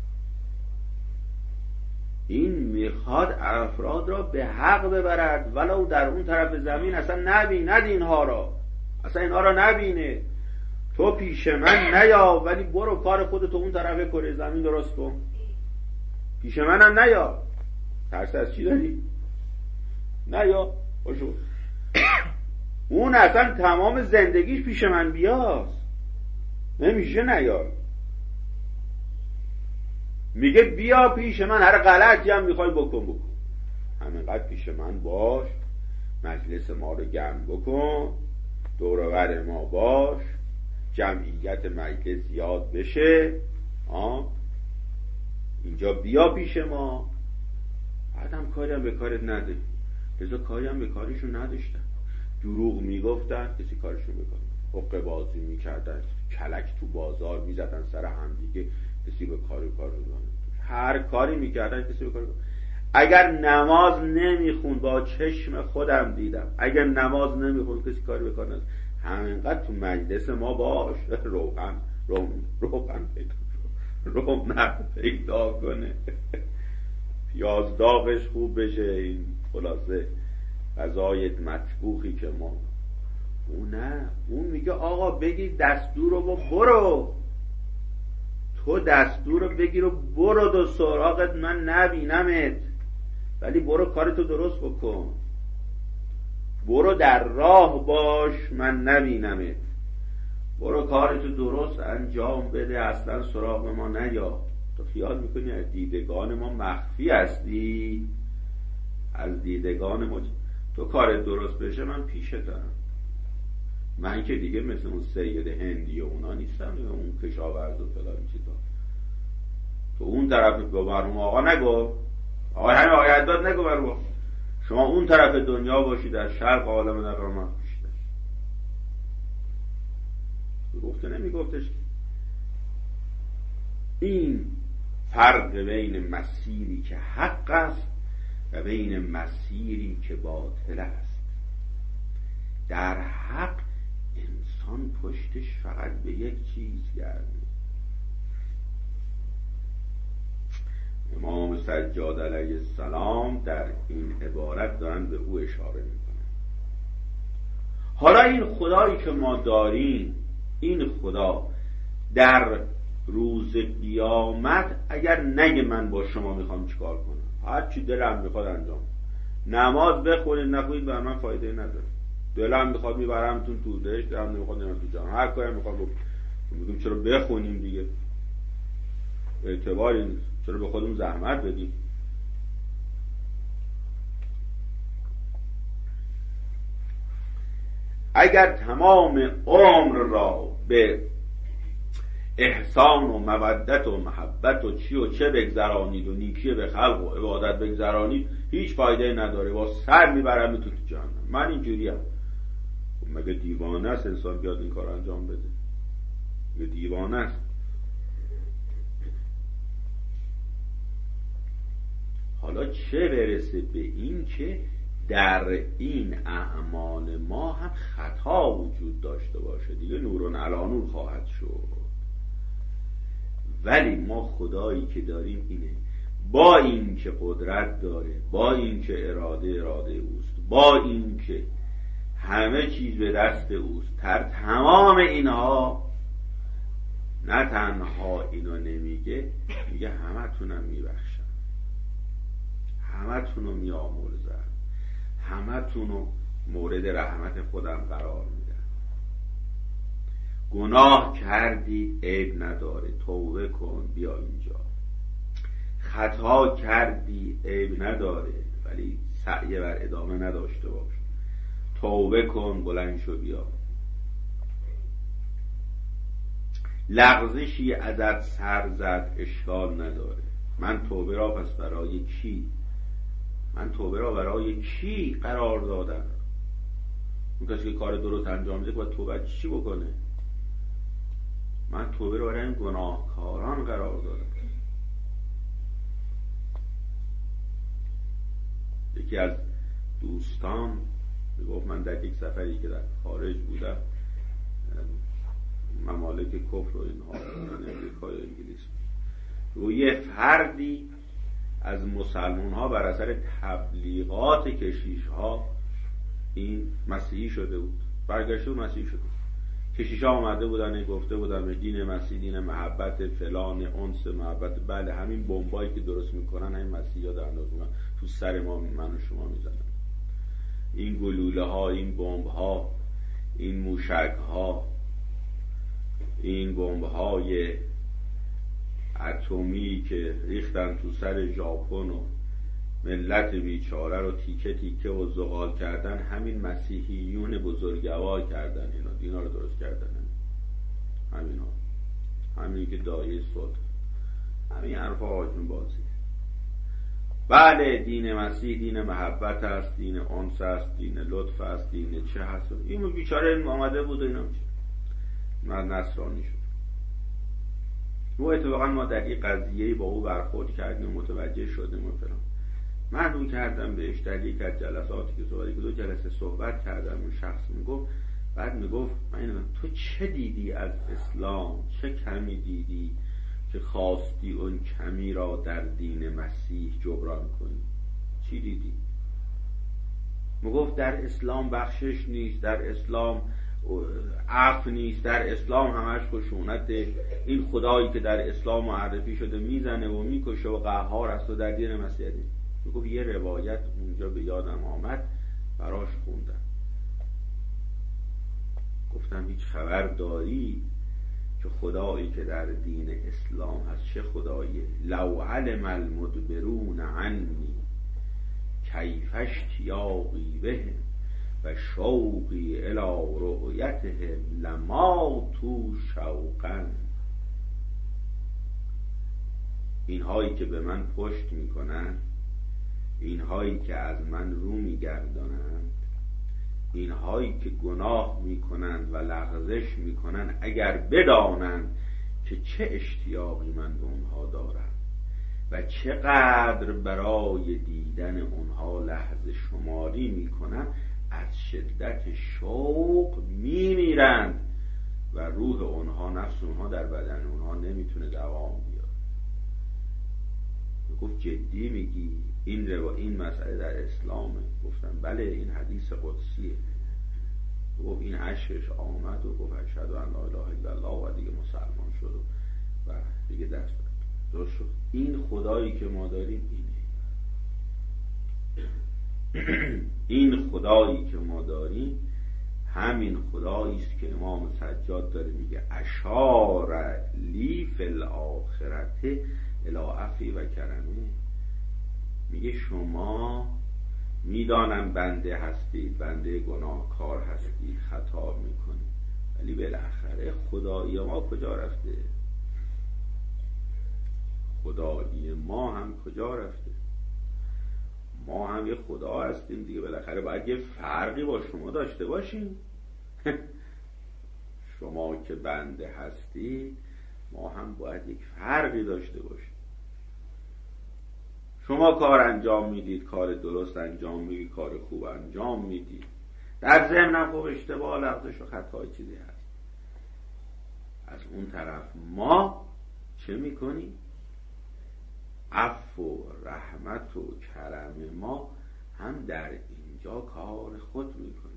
این میخواد افراد را به حق ببرد، ولو در اون طرف زمین اصلا نبیند اینها را، اصلا اینها را نبینه. تو پیش من نیا، ولی برو کار خودتو اون طرف کره زمین درست کن، پیش منم نیا. ترس از چی داری؟ نیا باشو. اون اصلا تمام زندگیش پیش من بیاست، نمیشه نیا. میگه بیا پیش من، هر غلطی هم میخوای بکن بکن، همینقدر پیش من باش، مجلس ما رو گرم بکن، دور و بر ما باش، جمعیت مجلس زیاد بشه، آه اینجا بیا پیش ما. بعدم کاری هم به کارت نده. لذا کاری هم به کارشون نداشتن، دروغ میگفتن، کسی کارشون بکنه، حقه بازی میکردن، کلک تو بازار میزدن سر هم دیگه، کسی به کاری کار نمی‌کنه. هر کاری میکردن کسی به کاری. اگر نماز نمیخون، با چشم خودم دیدم، اگر نماز نمیخون کسی کاری به کار نداشت. همینقدر تو مجلس ما باش، روغن روغن پیدا روغن پیدا کنه، پیاز داغش خوب بشه، این خلاصه غذای مطبوخی که ما. اون نه، اون میگه آقا بگی دستور رو برو، تو دستور رو بگیر و برو، دو سراغت من نبینمت، ولی برو کارتو درست بکن، برو در راه باش من نبینمت، برو کارتو درست انجام بده، اصلا سراغ ما نیا. تو خیال میکنی از دیدگان ما مخفی هستی؟ از دیدگان ما تو کارت درست بشه من پیشت دارم. من که دیگه مثل اون سید هندی و اونا نیستم، اون کشاورز و فلان چیزا. تو اون طرف به مرحوم آقا نگو، آقا همین آقای حداد نگو، برو شما اون طرف دنیا باشید، در شرق عالم در راه من باشید. گفته نمی گفتش. این فرق بین مسیری که حق است و بین مسیری که باطل است. در حق انسان پشتش فقط به یک چیز گرده. امام سجاد علیه السلام در این عبارت دارن به او اشاره میکنن. حالا این خدایی که ما داریم، این خدا در روز قیامت اگر نگه من با شما میخوام چیکار کنم، هر چی دلم میخواد انجام، نماز بخونید نخونید بر من فایده نداره، دلم میخواد میبرمتون تو دشت، دلم نمیخواد نمیرم تو جهنم، هر کاری میخواد بکنم. میگم چرا بخونیم دیگه، اعتباری نیست، چرا به خودمون زحمت بدیم؟ اگر تمام عمر را به احسان و مودت و محبت و چی و چه بگذرانید و نیکی به خلق و عبادت بگذرانید، هیچ فایده نداره، با سر میبرم تو جهنم. من اینجوریم. مگه دیوانه است انسان بیاد این کار انجام بده؟ مگه دیوانه است؟ حالا چه برسه به این که در این اعمال ما هم خطا وجود داشته باشه، دیگه نورون علی نور خواهد شد. ولی ما خدایی که داریم اینه، با این که قدرت داره، با این که اراده اراده اوست، با این که همه چیز به دست اوست، تر تمام اینها نه تنها اینو نمیگه، میگه همه تونم میبخشم، همه تونو میامرزم، همه تونو مورد رحمت خودم قرار میدم. گناه کردی عیب نداره، توبه کن بیا اینجا. خطا کردی عیب نداره، ولی سعی بر ادامه نداشته باش، توبه کن بلند شو بیا. لغزشی ازت سر زد اشکال نداره، من توبه را پس برای کی من توبه را برای کی قرار دادم؟ اون کسی که کار درست انجام میده باید توبه چی بکنه؟ من توبه را برای این گناهکاران قرار دادم. یکی از دوستان میگفت من در یک سفری که در خارج بودم، ممالک کفر و اینها، من امریکا یا انگلیس، و یه فردی از مسلمان ها بر اثر تبلیغات کشیش ها این مسیحی شده بود، برگشته و مسیحی شده بود. کشیش ها آمده بودن گفته بودن دین مسیح دین محبت فلان، انس محبت. بله، همین بمبایی که درست میکنن همین مسیحی ها در انداز میکنن تو سر ما، من و شما میزنن. این گلوله ها، این بمب ها، این موشک ها، این بمب های اتمی که ریختن تو سر ژاپن و ملت بیچاره رو تیکه تیکه و زغال کردن، همین مسیحیون بزرگوار کردن. اینا دینا رو درست کردن، همین ها، همین که دایه صد، همین حرفا آجون بازی. بله، دین مسیح دین محبت است، دین انس است، دین لطف است، دین چه هست. این بیچاره آمده بود و اینا من نصرانی شد. و اتفاقا ما در این قضیه با او برخورد کردیم و متوجه شدیم و فلان. من رو کردم بهش در یک از جلساتی که صحبت دو جلسه صحبت کردم، اون شخص میگفت، بعد میگفت من اینو تو چه دیدی از اسلام، چه کمی دیدی که خواستی اون کمی را در دین مسیح جبران کنی؟ چی دیدی؟ میگفت در اسلام بخشش نیست، در اسلام عفو نیست، در اسلام همش خشونته، این خدایی که در اسلام معرفی شده میزنه و میکشه و قهار است و در دین مسیح نیست. میگفت یه روایت اونجا به یادم آمد، براش خوندم. گفتم هیچ خبر داری که خدایی که در دین اسلام هست چه خداییه؟ لو علم المدبرون عنی کیف اشتیاقی بهم و شوقی الی رؤیتهم لما تو شوقا. اینهایی که به من پشت میکنن، اینهایی که از من رو میگردانند، اینهایی که گناه میکنند و لغزش میکنند، اگر بدانند که چه اشتیاقی من به اونها دارم و چقدر برای دیدن اونها لحظه شماری میکنم، از شدت شوق میمیرند و روح اونها، نفس اونها در بدن اونها نمیتونه دوام بیاره. گفت جدی میگی؟ این رو این مسئله در اسلامه؟ گفتم بله، این حدیث قدسیه. گفت این عشقش آمد و گفت اشهد ان لا اله الا الله و دیگه مسلمان شد و دیگه دست درست شد. این خدایی که ما داریم اینه. این خدایی که ما داریم همین خدایی است که امام سجاد داره میگه اشار لی فی الاخرته الی عفی و کرمه. میگه شما میدانم بنده هستید، بنده گناهکار هستید، خطا میکنید، ولی بالاخره خدایی ما کجا رفته؟ خدایی ما هم کجا رفته؟ ما هم یه خدا هستیم دیگه، بالاخره باید یه فرقی با شما داشته باشیم. شما که بنده هستید، ما هم باید یک فرقی داشته باشیم. شما کار انجام میدید، کار درست انجام میدید، کار خوب انجام میدید، در ضمن خب اشتباه، لغزش و خطای چیزی هست. از اون طرف ما چه میکنیم؟ عفو و رحمت و کرم ما هم در اینجا کار خود میکنه.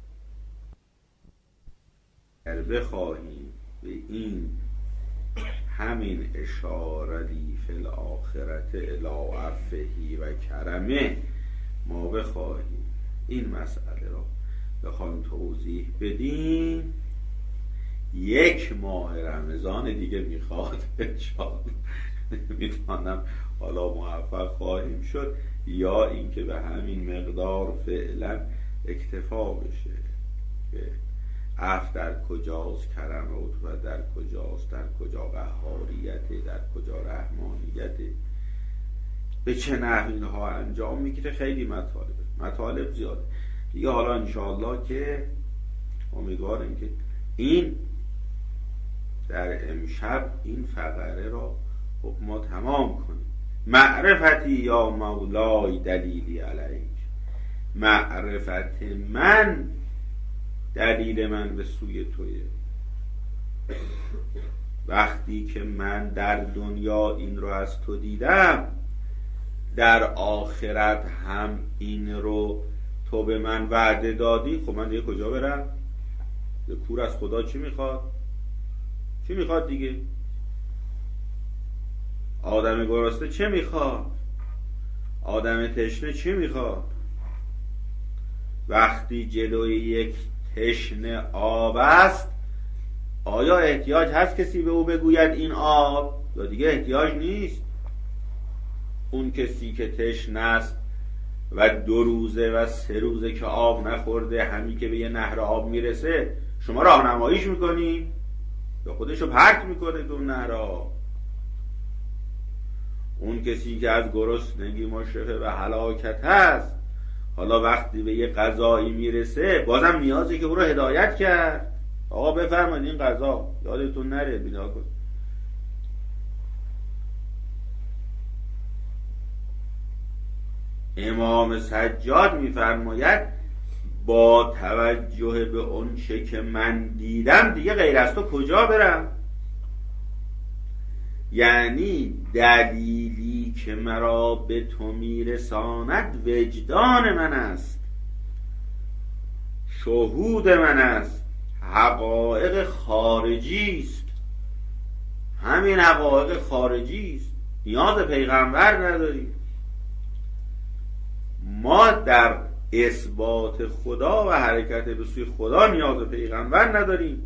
اگر بخواهیم به این همین اشاره لی فی الاخرت الی عفوه و کرمه ما بخواهیم این مسئله را بخواهیم توضیح بدیم، یک ماه رمضان دیگه میخواد انشاءالله. میتونم حالا موفق خواهیم شد یا اینکه به همین مقدار فعلا اکتفا بشه که عفو در کجاست، کرم و در کجاست، در کجا قهاریت، در کجا رحمانیت، به چه نحو اینها انجام میگیره. خیلی مطالب مطالب زیاده دیگه. حالا انشاءالله که امیدواریم که این در امشب این فقره را خب ما تمام کنیم. معرفتی یا مولای دلیلی علیک، معرفت من دلیل من به سوی تویه. وقتی که من در دنیا این رو از تو دیدم، در آخرت هم این رو تو به من وعده دادی، خب من دیگه کجا برم؟ به کور از خدا چی میخواد؟ چی میخواد دیگه؟ آدم گرسنه چه میخواد؟ آدم تشنه چی میخواد؟ وقتی جلوی یک تشنه آب است، آیا احتیاج هست کسی به او بگوید این آب؟ یا دیگه احتیاج نیست؟ اون کسی که تشنه است و دو روزه و سه روزه که آب نخورده، همین که به یه نهر آب میرسه شما راهنماییش میکنی یا خودشو پرت میکنه تو نهر آب؟ اون کسی که از گرسنگی مشرفه و هلاکت هست، حالا وقتی به یه غذایی میرسه بازم نیازه که او رو هدایت کرد. آقا بفرمایید این غذا یادتون نره بینا کن. امام سجاد میفرماید با توجه به اون چه که من دیدم دیگه غیر از تو کجا برم؟ یعنی دلیلی که مرا به تو میرساند وجدان من است، شهود من است، حقایق خارجی است. همین حقایق خارجی است، نیاز پیغمبر نداریم. ما در اثبات خدا و حرکت به سوی خدا نیاز پیغمبر نداریم.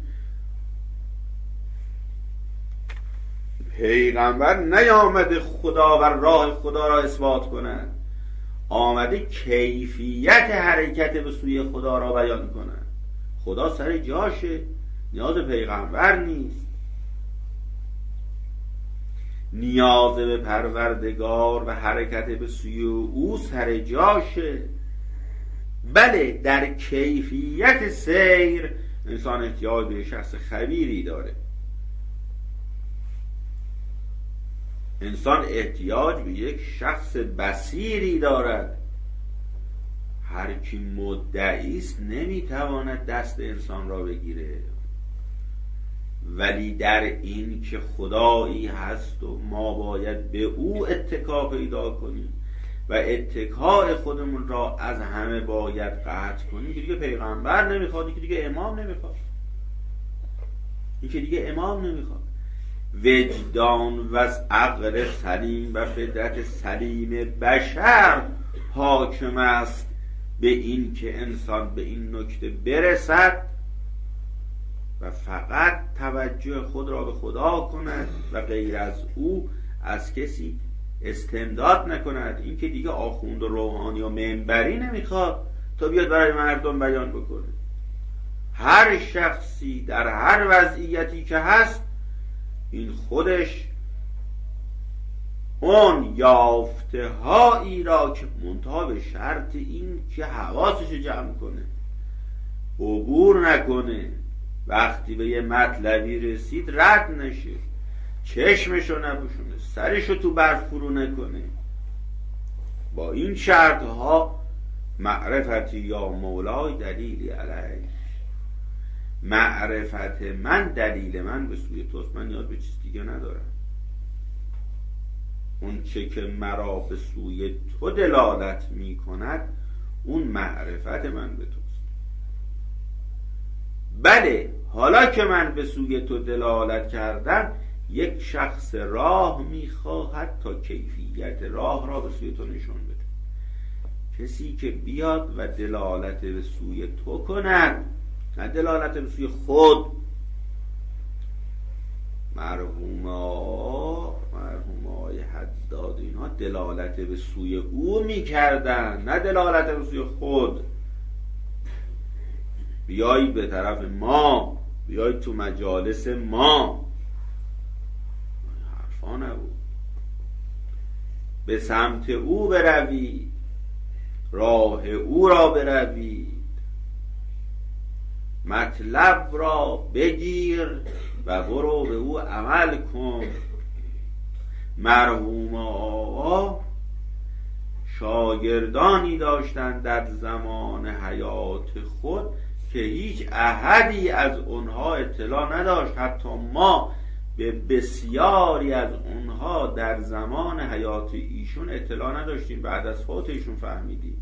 پیغمبر نیامده خدا و راه خدا را اثبات کند، آمده کیفیت حرکت به سوی خدا را بیان کند. خدا سر جاشه، نیاز پیغمبر نیست. نیاز به پروردگار و حرکت به سوی او سر جاشه. بله در کیفیت سیر انسان احتیاج به شخص خبیری داره. انسان احتیاج به یک شخص بصیری دارد. هر کی مدعی است نمیتواند دست انسان را بگیره، ولی در این که خدایی هست و ما باید به او اتکا پیدا کنیم و اتکای خودمون را از همه باید قطع کنیم، که دیگه پیغمبر نمیخواد، که دیگه امام نمیخواد، این که دیگه امام نمیخواد. وجدان و عقل سلیم و فطرت سلیم بشر حاکم است به این که انسان به این نکته برسد و فقط توجه خود را به خدا کند و غیر از او از کسی استمداد نکند. این که دیگه آخوند و روحانی و منبری نمیخواد تا بیاد برای مردم بیان بکنه. هر شخصی در هر وضعیتی که هست این خودش اون یافته هایی را که منتها به شرط این که حواسش جمع کنه، عبور نکنه، وقتی به یه مطلبی رسید رد نشه، چشمشو نپوشونه، سرشو تو برف فرو نکنه. با این شرط ها معرفتی یا مولای دلیلی علیه، معرفت من دلیل من به سوی توست، من یاد به چیز دیگه ندارم. اون چه که مرا به سوی تو دلالت می کند اون معرفت من به توست. بله حالا که من به سوی تو دلالت کردم، یک شخص راه می خواهد تا کیفیت راه را به سوی تو نشون بده. کسی که بیاد و دلالت به سوی تو کند، نه دلالت به سوی خود. مرحوم آقا مرحوم آقای حداد اینها دلالت به سوی او میکردن، نه دلالت به سوی خود. بیایید به طرف ما، بیایید تو مجالس ما، حرفا نبود. به سمت او بروید، راه او را بروید، مطلب را بگیر و برو به او عمل کن. مرحوم آقا شاگردانی داشتند در زمان حیات خود که هیچ احدی از اونها اطلاع نداشت. حتی ما به بسیاری از اونها در زمان حیات ایشون اطلاع نداشتیم، بعد از فوت ایشون فهمیدیم.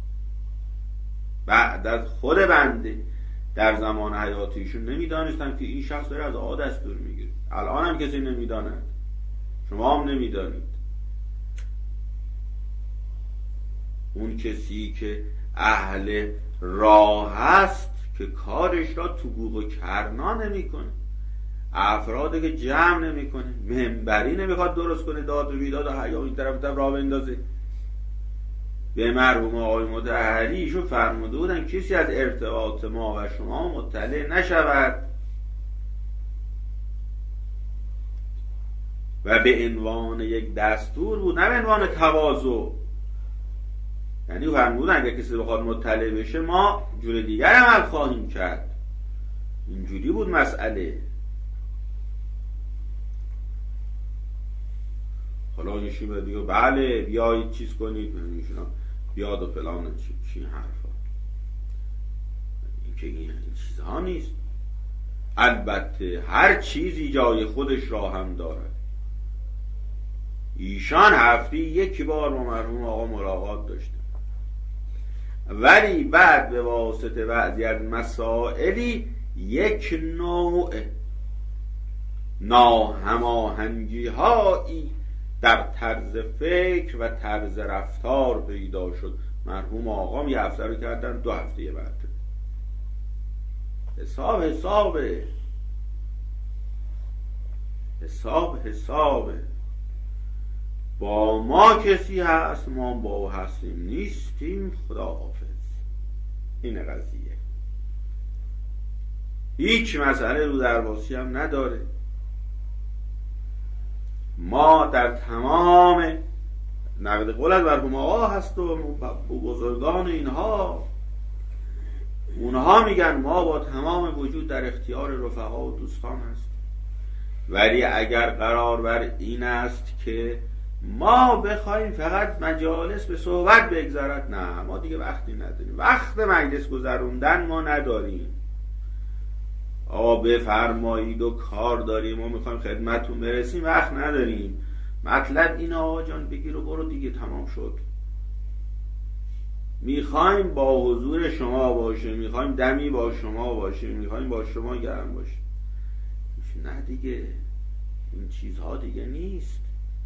بعد از خود بنده در زمان حیات ایشون نمیدانستم که این شخص داره از آقا دستور میگیره. الان هم کسی نمیداند، شما هم نمیدانید. اون کسی که اهل راه هست که کارش را تو گوگ و کرنا نمیکنه، افرادی که جمع نمیکنه، منبری نمیخواد درست کنه، داد و بیداد و حیا این طرف طرف راه بندازه. به مرحوم آقای مطهری ایشون فرموده بودن کسی از ارتباط ما و شما مطلع نشود و به عنوان یک دستور بود، نه به عنوان تواضع. یعنی فرمودن اگر کسی بخواد مطلع بشه ما جور دیگر عمل خواهیم کرد. اینجوری بود مسئله. حالا ایشون باید بگه بله بیایید چیز کنید، ایشون بیاد و فلان چی, چی حرفا. این که این چیزها نیست. البته هر چیزی جای خودش را هم دارد. ایشان هفته یک بار با مرحوم آقا ملاقات داشتن، ولی بعد به واسطه بعضی از مسائلی یک نوع ناهماهنگی هایی در طرز فکر و طرز رفتار پیدا شد. مرحوم آقام یه هفته رو کردن دو هفته بعد. حساب حسابه، حساب حسابه. با ما کسی هست، ما با او هستیم، نیستیم خدا حافظ. این قضیه هیچ مسئله رو درواسی هم نداره. ما در تمام نقد قول از مرحوم آقا هست و بزرگان اینها، اونها میگن ما با تمام وجود در اختیار رفقا و دوستان هست. ولی اگر قرار بر این است که ما بخوایم فقط مجالس به صحبت بگذارد، نه، ما دیگه وقتی نداریم، وقت مجلس گذروندن ما نداریم. آقا بفرمایید و کار داریم و میخوایم خدمتتون برسیم، وقت نداریم. مطلب اینه آقا جان بگیر و برو دیگه، تمام شد. میخوایم با حضور شما باشیم، میخوایم دمی با شما باشیم، میخوایم با شما گرم باشیم. نه دیگه این چیزها دیگه نیست.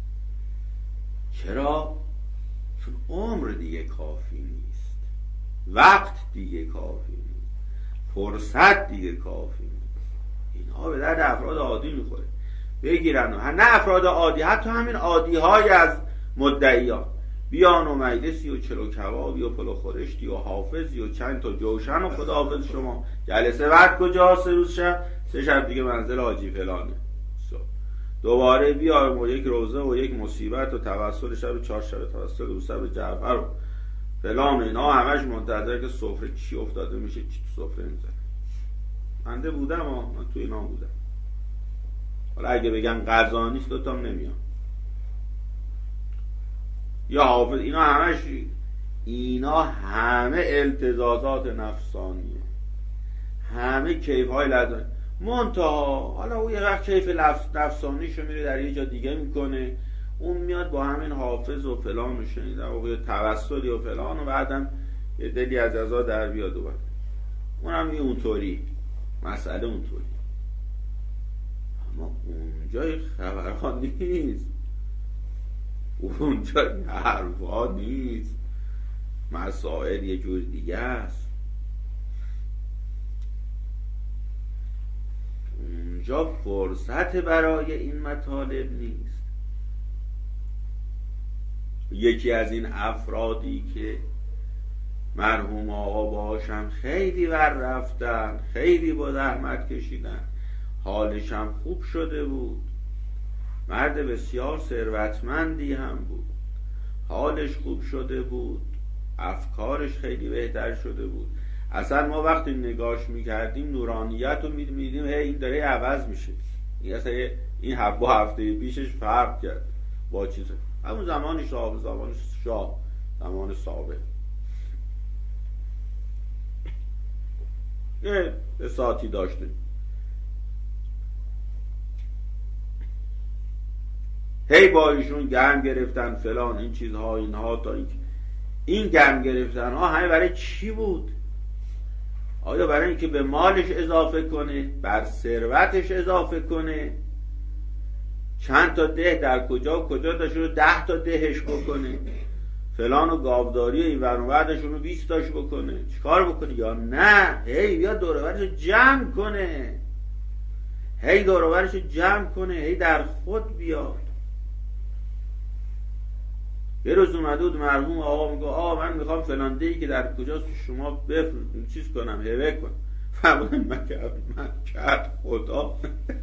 چرا؟ چون عمر دیگه کافی نیست، وقت دیگه کافی نیست، فرصت دیگه کافی نیست. اینها به درد افراد عادی میخوره. بگیرن نه افراد عادی، حتی همین عادی های از مدعیان بیان و مجلسی و چلو کبابی و پلو خورشتی و حافظی و چند تا جوشن و خداحافظ شما. جلسه بعد کجا؟ سه روز شب، سه شب دیگه منزل حاجی فلانه. دوباره بیایم و یک روزه و یک مصیبت و توسل شب چهارشنبه، توسل روسب جعفر و فلان، اینا همش منتظر که سفره چی افتاده میشه، چی تو سفره میزنه. منده بودم و من تو اینا بودم. حالا اگه بگن غذا نیست دوتام نمیام. یا حافظ، اینا همش اینا همه التزازات نفسانیه، همه کیف های لذت منتها. حالا او یه وقت کیف نفسانیشو میره در یه جا دیگه میکنه، اون میاد با همین حافظ و فلان و شنیده و توسلی و فلان و بعدم یه دلی از ازا در بیاد و بعد اونم یه اونطوری مسئله اونطوری. اما اونجای خبرها نیست، اونجا حرفا نیست، مسائل یه جور دیگه است. اونجا فرصت برای این مطالب نیست. یکی از این افرادی که مرحوم آقا باشم خیلی ور رفتن، خیلی با زحمت کشیدن، حالش هم خوب شده بود، مرد بسیار ثروتمندی هم بود، حالش خوب شده بود، افکارش خیلی بهتر شده بود. اصلا ما وقتی نگاش میکردیم نورانیت رو میدیدیم هی این داره عوض میشه. این اصلا این با هفته پیشش فرق کرد با چیزه همون زمان شاه، زمان شاه، زمان سابق. یه بساطی داشتیم، هی با ایشون گرم گرفتن فلان این چیزها اینها، تا این این گرم گرفتن ها همه برای چی بود؟ آیا برای اینکه به مالش اضافه کنه، بر ثروتش اضافه کنه، چند تا ده در کجا و کجا داشت رو ده تا دهش بکنه، فلان و گاوداری این ور و بعدشون رو بیست تاش بکنه، چیکار بکنه؟ یا نه هی بیا دور و برش جمع کنه، هی دور و برش جمع کنه، هی در خود بیاد. یه روز اومده بود مرحوم آقا میگه آقا من میخوام فلان دهی که در کجاست شما بفر چیز کنم، هبه کنم. فرمودم من من کرد خدا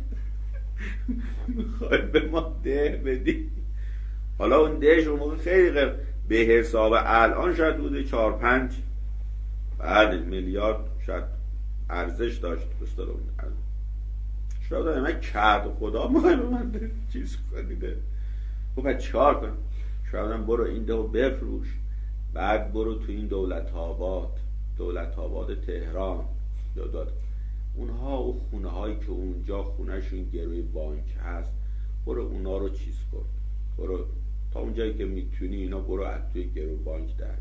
میخوای به ما ده بدی. حالا اون دهش اون موقع خیلی به حساب الان شاید بوده چار پنج بعد میلیارد شاید ارزش داشت. بستاره اون شاید من کرد خدا میخوای به من چیز کنیده. خب بعد چهار کنم شاید برو این دهو بفروش، بعد برو تو این دولت آباد، دولت آباد تهران یا داد اونها و خونه هایی که اونجا خونهشون گروی بانک هست، برو اونا رو چیز کن، برو تا اونجایی که میتونی اینا برو از توی گروی بانک در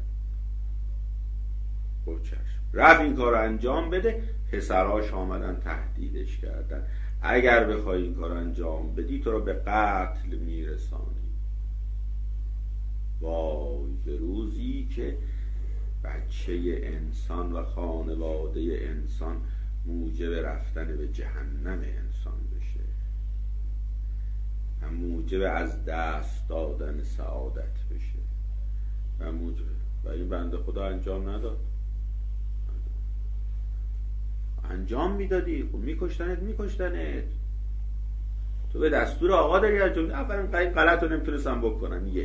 بچش. رفت این کار انجام بده. پسراش آمدن تهدیدش کردن اگر بخوای این کار انجام بدی تو رو به قتل میرسانی. وای به روزی که بچه انسان و خانواده انسان موجب رفتن به جهنم انسان بشه و موجب از دست دادن سعادت بشه و موجب و این بنده خدا انجام نداد. انجام میدادی خب میکشتنت میکشتنت تو به دستور آقا داری انجام. اولا این غلط رو نمیتونستم بکنن، یک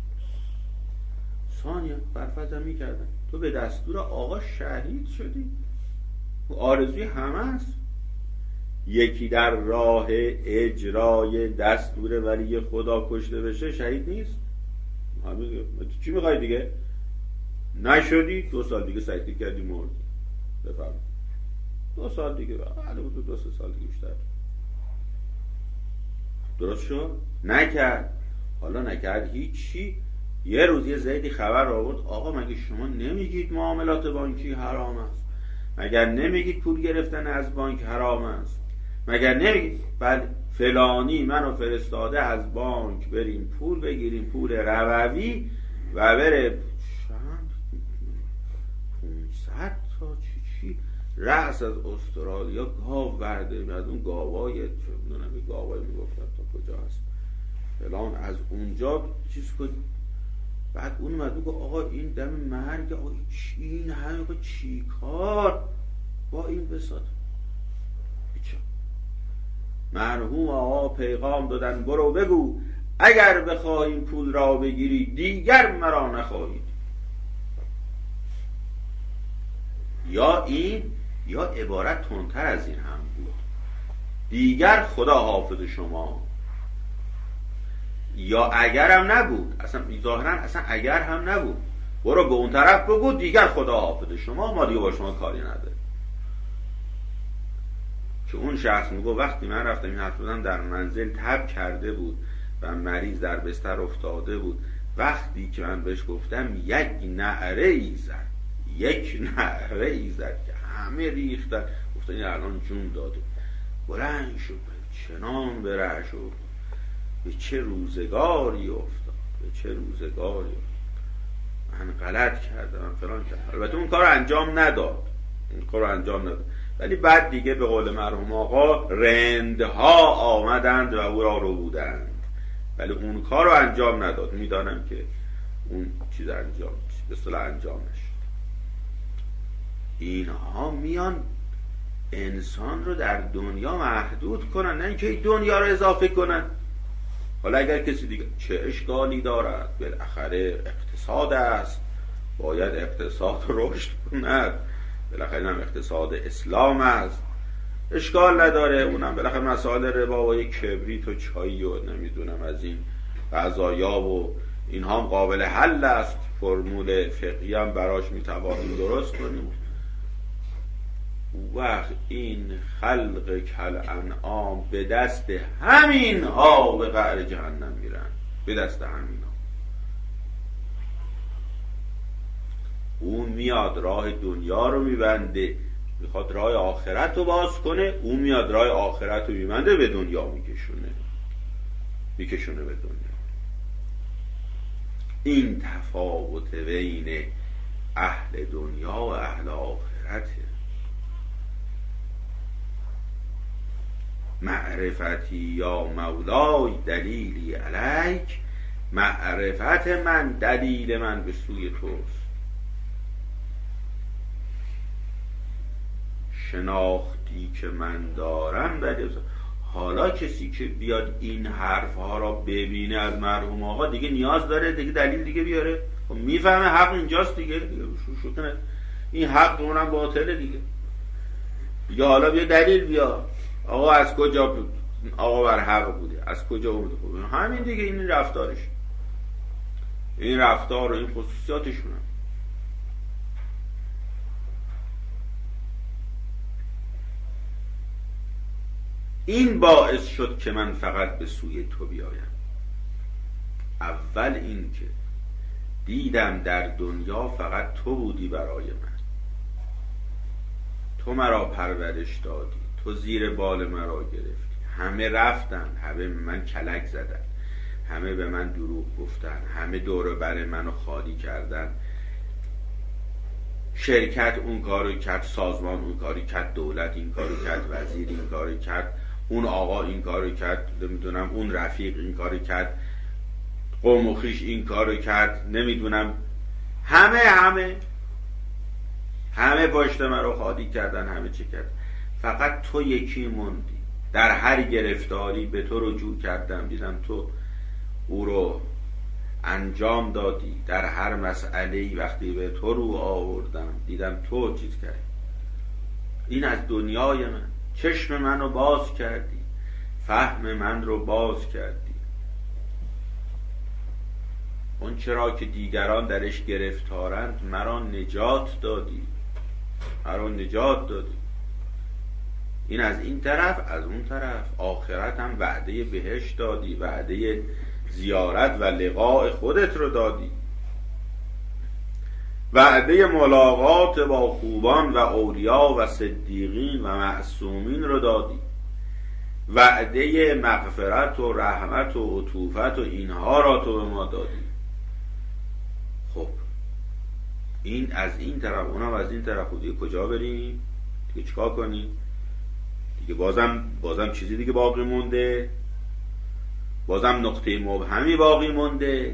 ثانیا برفضم میکردن تو به دستور آقا شهید شدی. آرزوی همه است یکی در راه اجرای دستور ولی خدا کشته بشه شهید نیست. تو چی میخوای دیگه؟ نشدی دو سال دیگه سکته کردی مردی. بفرم دو سال دیگه بله بود دو سه سال دیگه بیشتر درست شد؟ نکرد. حالا نکرد هیچی. یه روز یه زیدی خبر آورد آقا مگه شما نمیگید معاملات بانکی حرام است؟ مگر نمیگید پول گرفتن از بانک حرام است؟ مگر نمیگید بله فلانی منو فرستاده از بانک بریم پول بگیریم پول ربوی و بره چند پونصد تا چی چی رأس از استرالیا گاو ورده. از اون گاوای چه میدونم گاوای میگفتن تا کجا هست فلان، از اونجا چیز کنیم. بعد اون اومد بگو آقا این دم مرگ، آقا چی این همه چی کار با این بساط. مرحوم آقا پیغام دادن برو بگو اگر بخواهیم پول را بگیری دیگر مرا نخواهید. یا این یا عبارت تندتر از این هم بود، دیگر خدا حافظ شما. یا اگر هم نبود، اصلا ظاهرا اصلا اگر هم نبود، برو به اون طرف بگو دیگر خدا حافظ شما، ما دیگه با شما کاری نداره. که اون شخص میگو وقتی من رفتم این حرف بودم در منزل تب کرده بود و مریض در بستر افتاده بود، وقتی که من بهش گفتم یک نعره ای زد، یک نعره ای زد که همه ریختن، گفتن این الان جون داده. بلند شد چنان به رعش و به چه روزگاری افتاد، به چه روزگاری افتاد. من غلط کردم، من فلان کردم. البته اون کار انجام نداد، اون کار انجام نداد، ولی بعد دیگه به قول مرحوم آقا رندها آمدند و او را رو بودند، ولی اون کار رو انجام نداد. میدانم که اون چیز انجام به اصطلاح انجام نشد. اینها میان انسان رو در دنیا محدود کنن، نه اینکه دنیا رو اضافه کنن. حالا اگر کسی دیگه چه اشکالی دارد، بالاخره اقتصاد است، باید اقتصاد رشد کند، بالاخره هم اقتصاد اسلام است، اشکال نداره، اونم بالاخره مسائل ربا و یک کبریت و چایی و نمیدونم از این قضایا و اینها هم قابل حل است، فرمول فقهی هم براش میتوانیم درست کنیم. وقت این خلق کل انعام به دست همین ها به قعر جهنم میرن، به دست همین ها. اون میاد راه دنیا رو میبنده، میخواد راه آخرت رو باز کنه، اون میاد راه آخرت رو میبنده به دنیا میکشونه میکشونه به دنیا. این تفاوت بین اهل دنیا و اهل آخرته. معرفتی یا مولای دلیلی علیک، معرفت من دلیل من به سوی توست. شناختی که من دارم ولی حالا کسی که بیاد این حرف ها را ببینه از مرحوم آقا دیگه نیاز داره دیگه دلیل دیگه بیاره، خب میفهمه حق اینجاست دیگه, دیگه شو شو این حق اونم باطله دیگه دیگه حالا بیا دلیل بیا آقا از کجا آقا بر حق بوده، از کجا اومده، خب همین دیگه، این رفتارش، این رفتار و این خصوصیاتشون هم. این باعث شد که من فقط به سوی تو بیایم. اول این که دیدم در دنیا فقط تو بودی برای من، تو مرا پرورش دادی، تو زیر بال مرا گرفتی. همه رفتن، همه به من کلک زدن، همه به من دروغ گفتن، همه دور بر منو خالی کردن. شرکت اون کارو کرد، سازمان اون کاری کرد، دولت این کارو کرد، وزیر این کارو کرد، اون آقا این کارو کرد، نمیدونم اون رفیق این کارو کرد، قوم و خویش این کارو کرد، نمیدونم همه همه همه پشت من رو خالی کردن، همه چی کرد. فقط تو یکی موندی. در هر گرفتاری به تو رجوع کردم، دیدم تو او رو انجام دادی. در هر مسئله‌ای وقتی به تو رو آوردم دیدم تو چیز کردی. این از دنیای من، چشم من رو باز کردی، فهم من رو باز کردی. اون چرا که دیگران درش گرفتارند مرا نجات دادی، مرا نجات دادی. این از این طرف. از اون طرف آخرت هم وعده بهشت دادی، وعده زیارت و لقاء خودت رو دادی، وعده ملاقات با خوبان و اولیا و صدیقین و معصومین رو دادی، وعده مغفرت و رحمت و عطوفت و اینها را تو به ما دادی. خب این از این طرف، اونم از این طرف. دیگه کجا بریم؟ دیگه چیکار کنیم؟ دیگه بازم بازم چیزی دیگه باقی مونده؟ بازم نقطه مبهمی باقی مونده.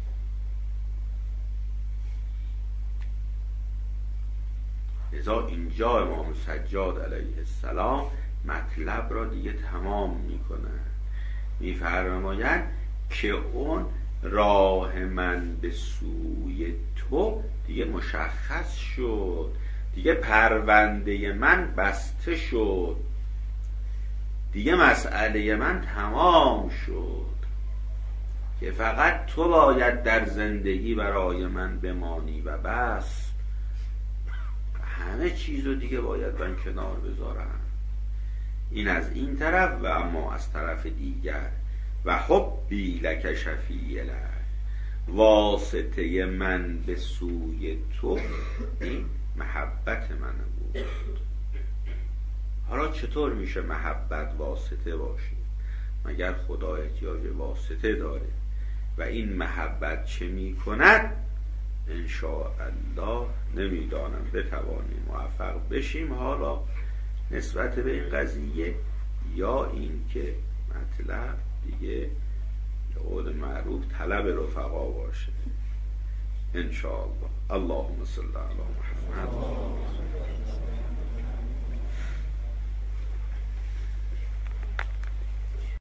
لذا اینجا امام سجاد علیه السلام مطلب را دیگه تمام میکنن، میفرمایند که اون راه من به سوی تو دیگه مشخص شد، دیگه پرونده من بسته شد، دیگه مسئله من تمام شد که فقط تو باید در زندگی برای من بمانی و بس، همه چیزو دیگه باید من کنار بذارم. این از این طرف. و اما از طرف دیگر و خب بیلک شفیع لک، واسطه من به سوی تو این محبت من بود. حالا چطور میشه محبت واسطه باشه؟ مگر خدا احتیاج واسطه داره؟ و این محبت چه میکند؟ انشاءالله نمیدانم بتوانیم موفق بشیم حالا نسبت به این قضیه، یا این که مطلب دیگه به قول معروف طلب رفقا باشه. انشاءالله. اللهم صل علی محمد.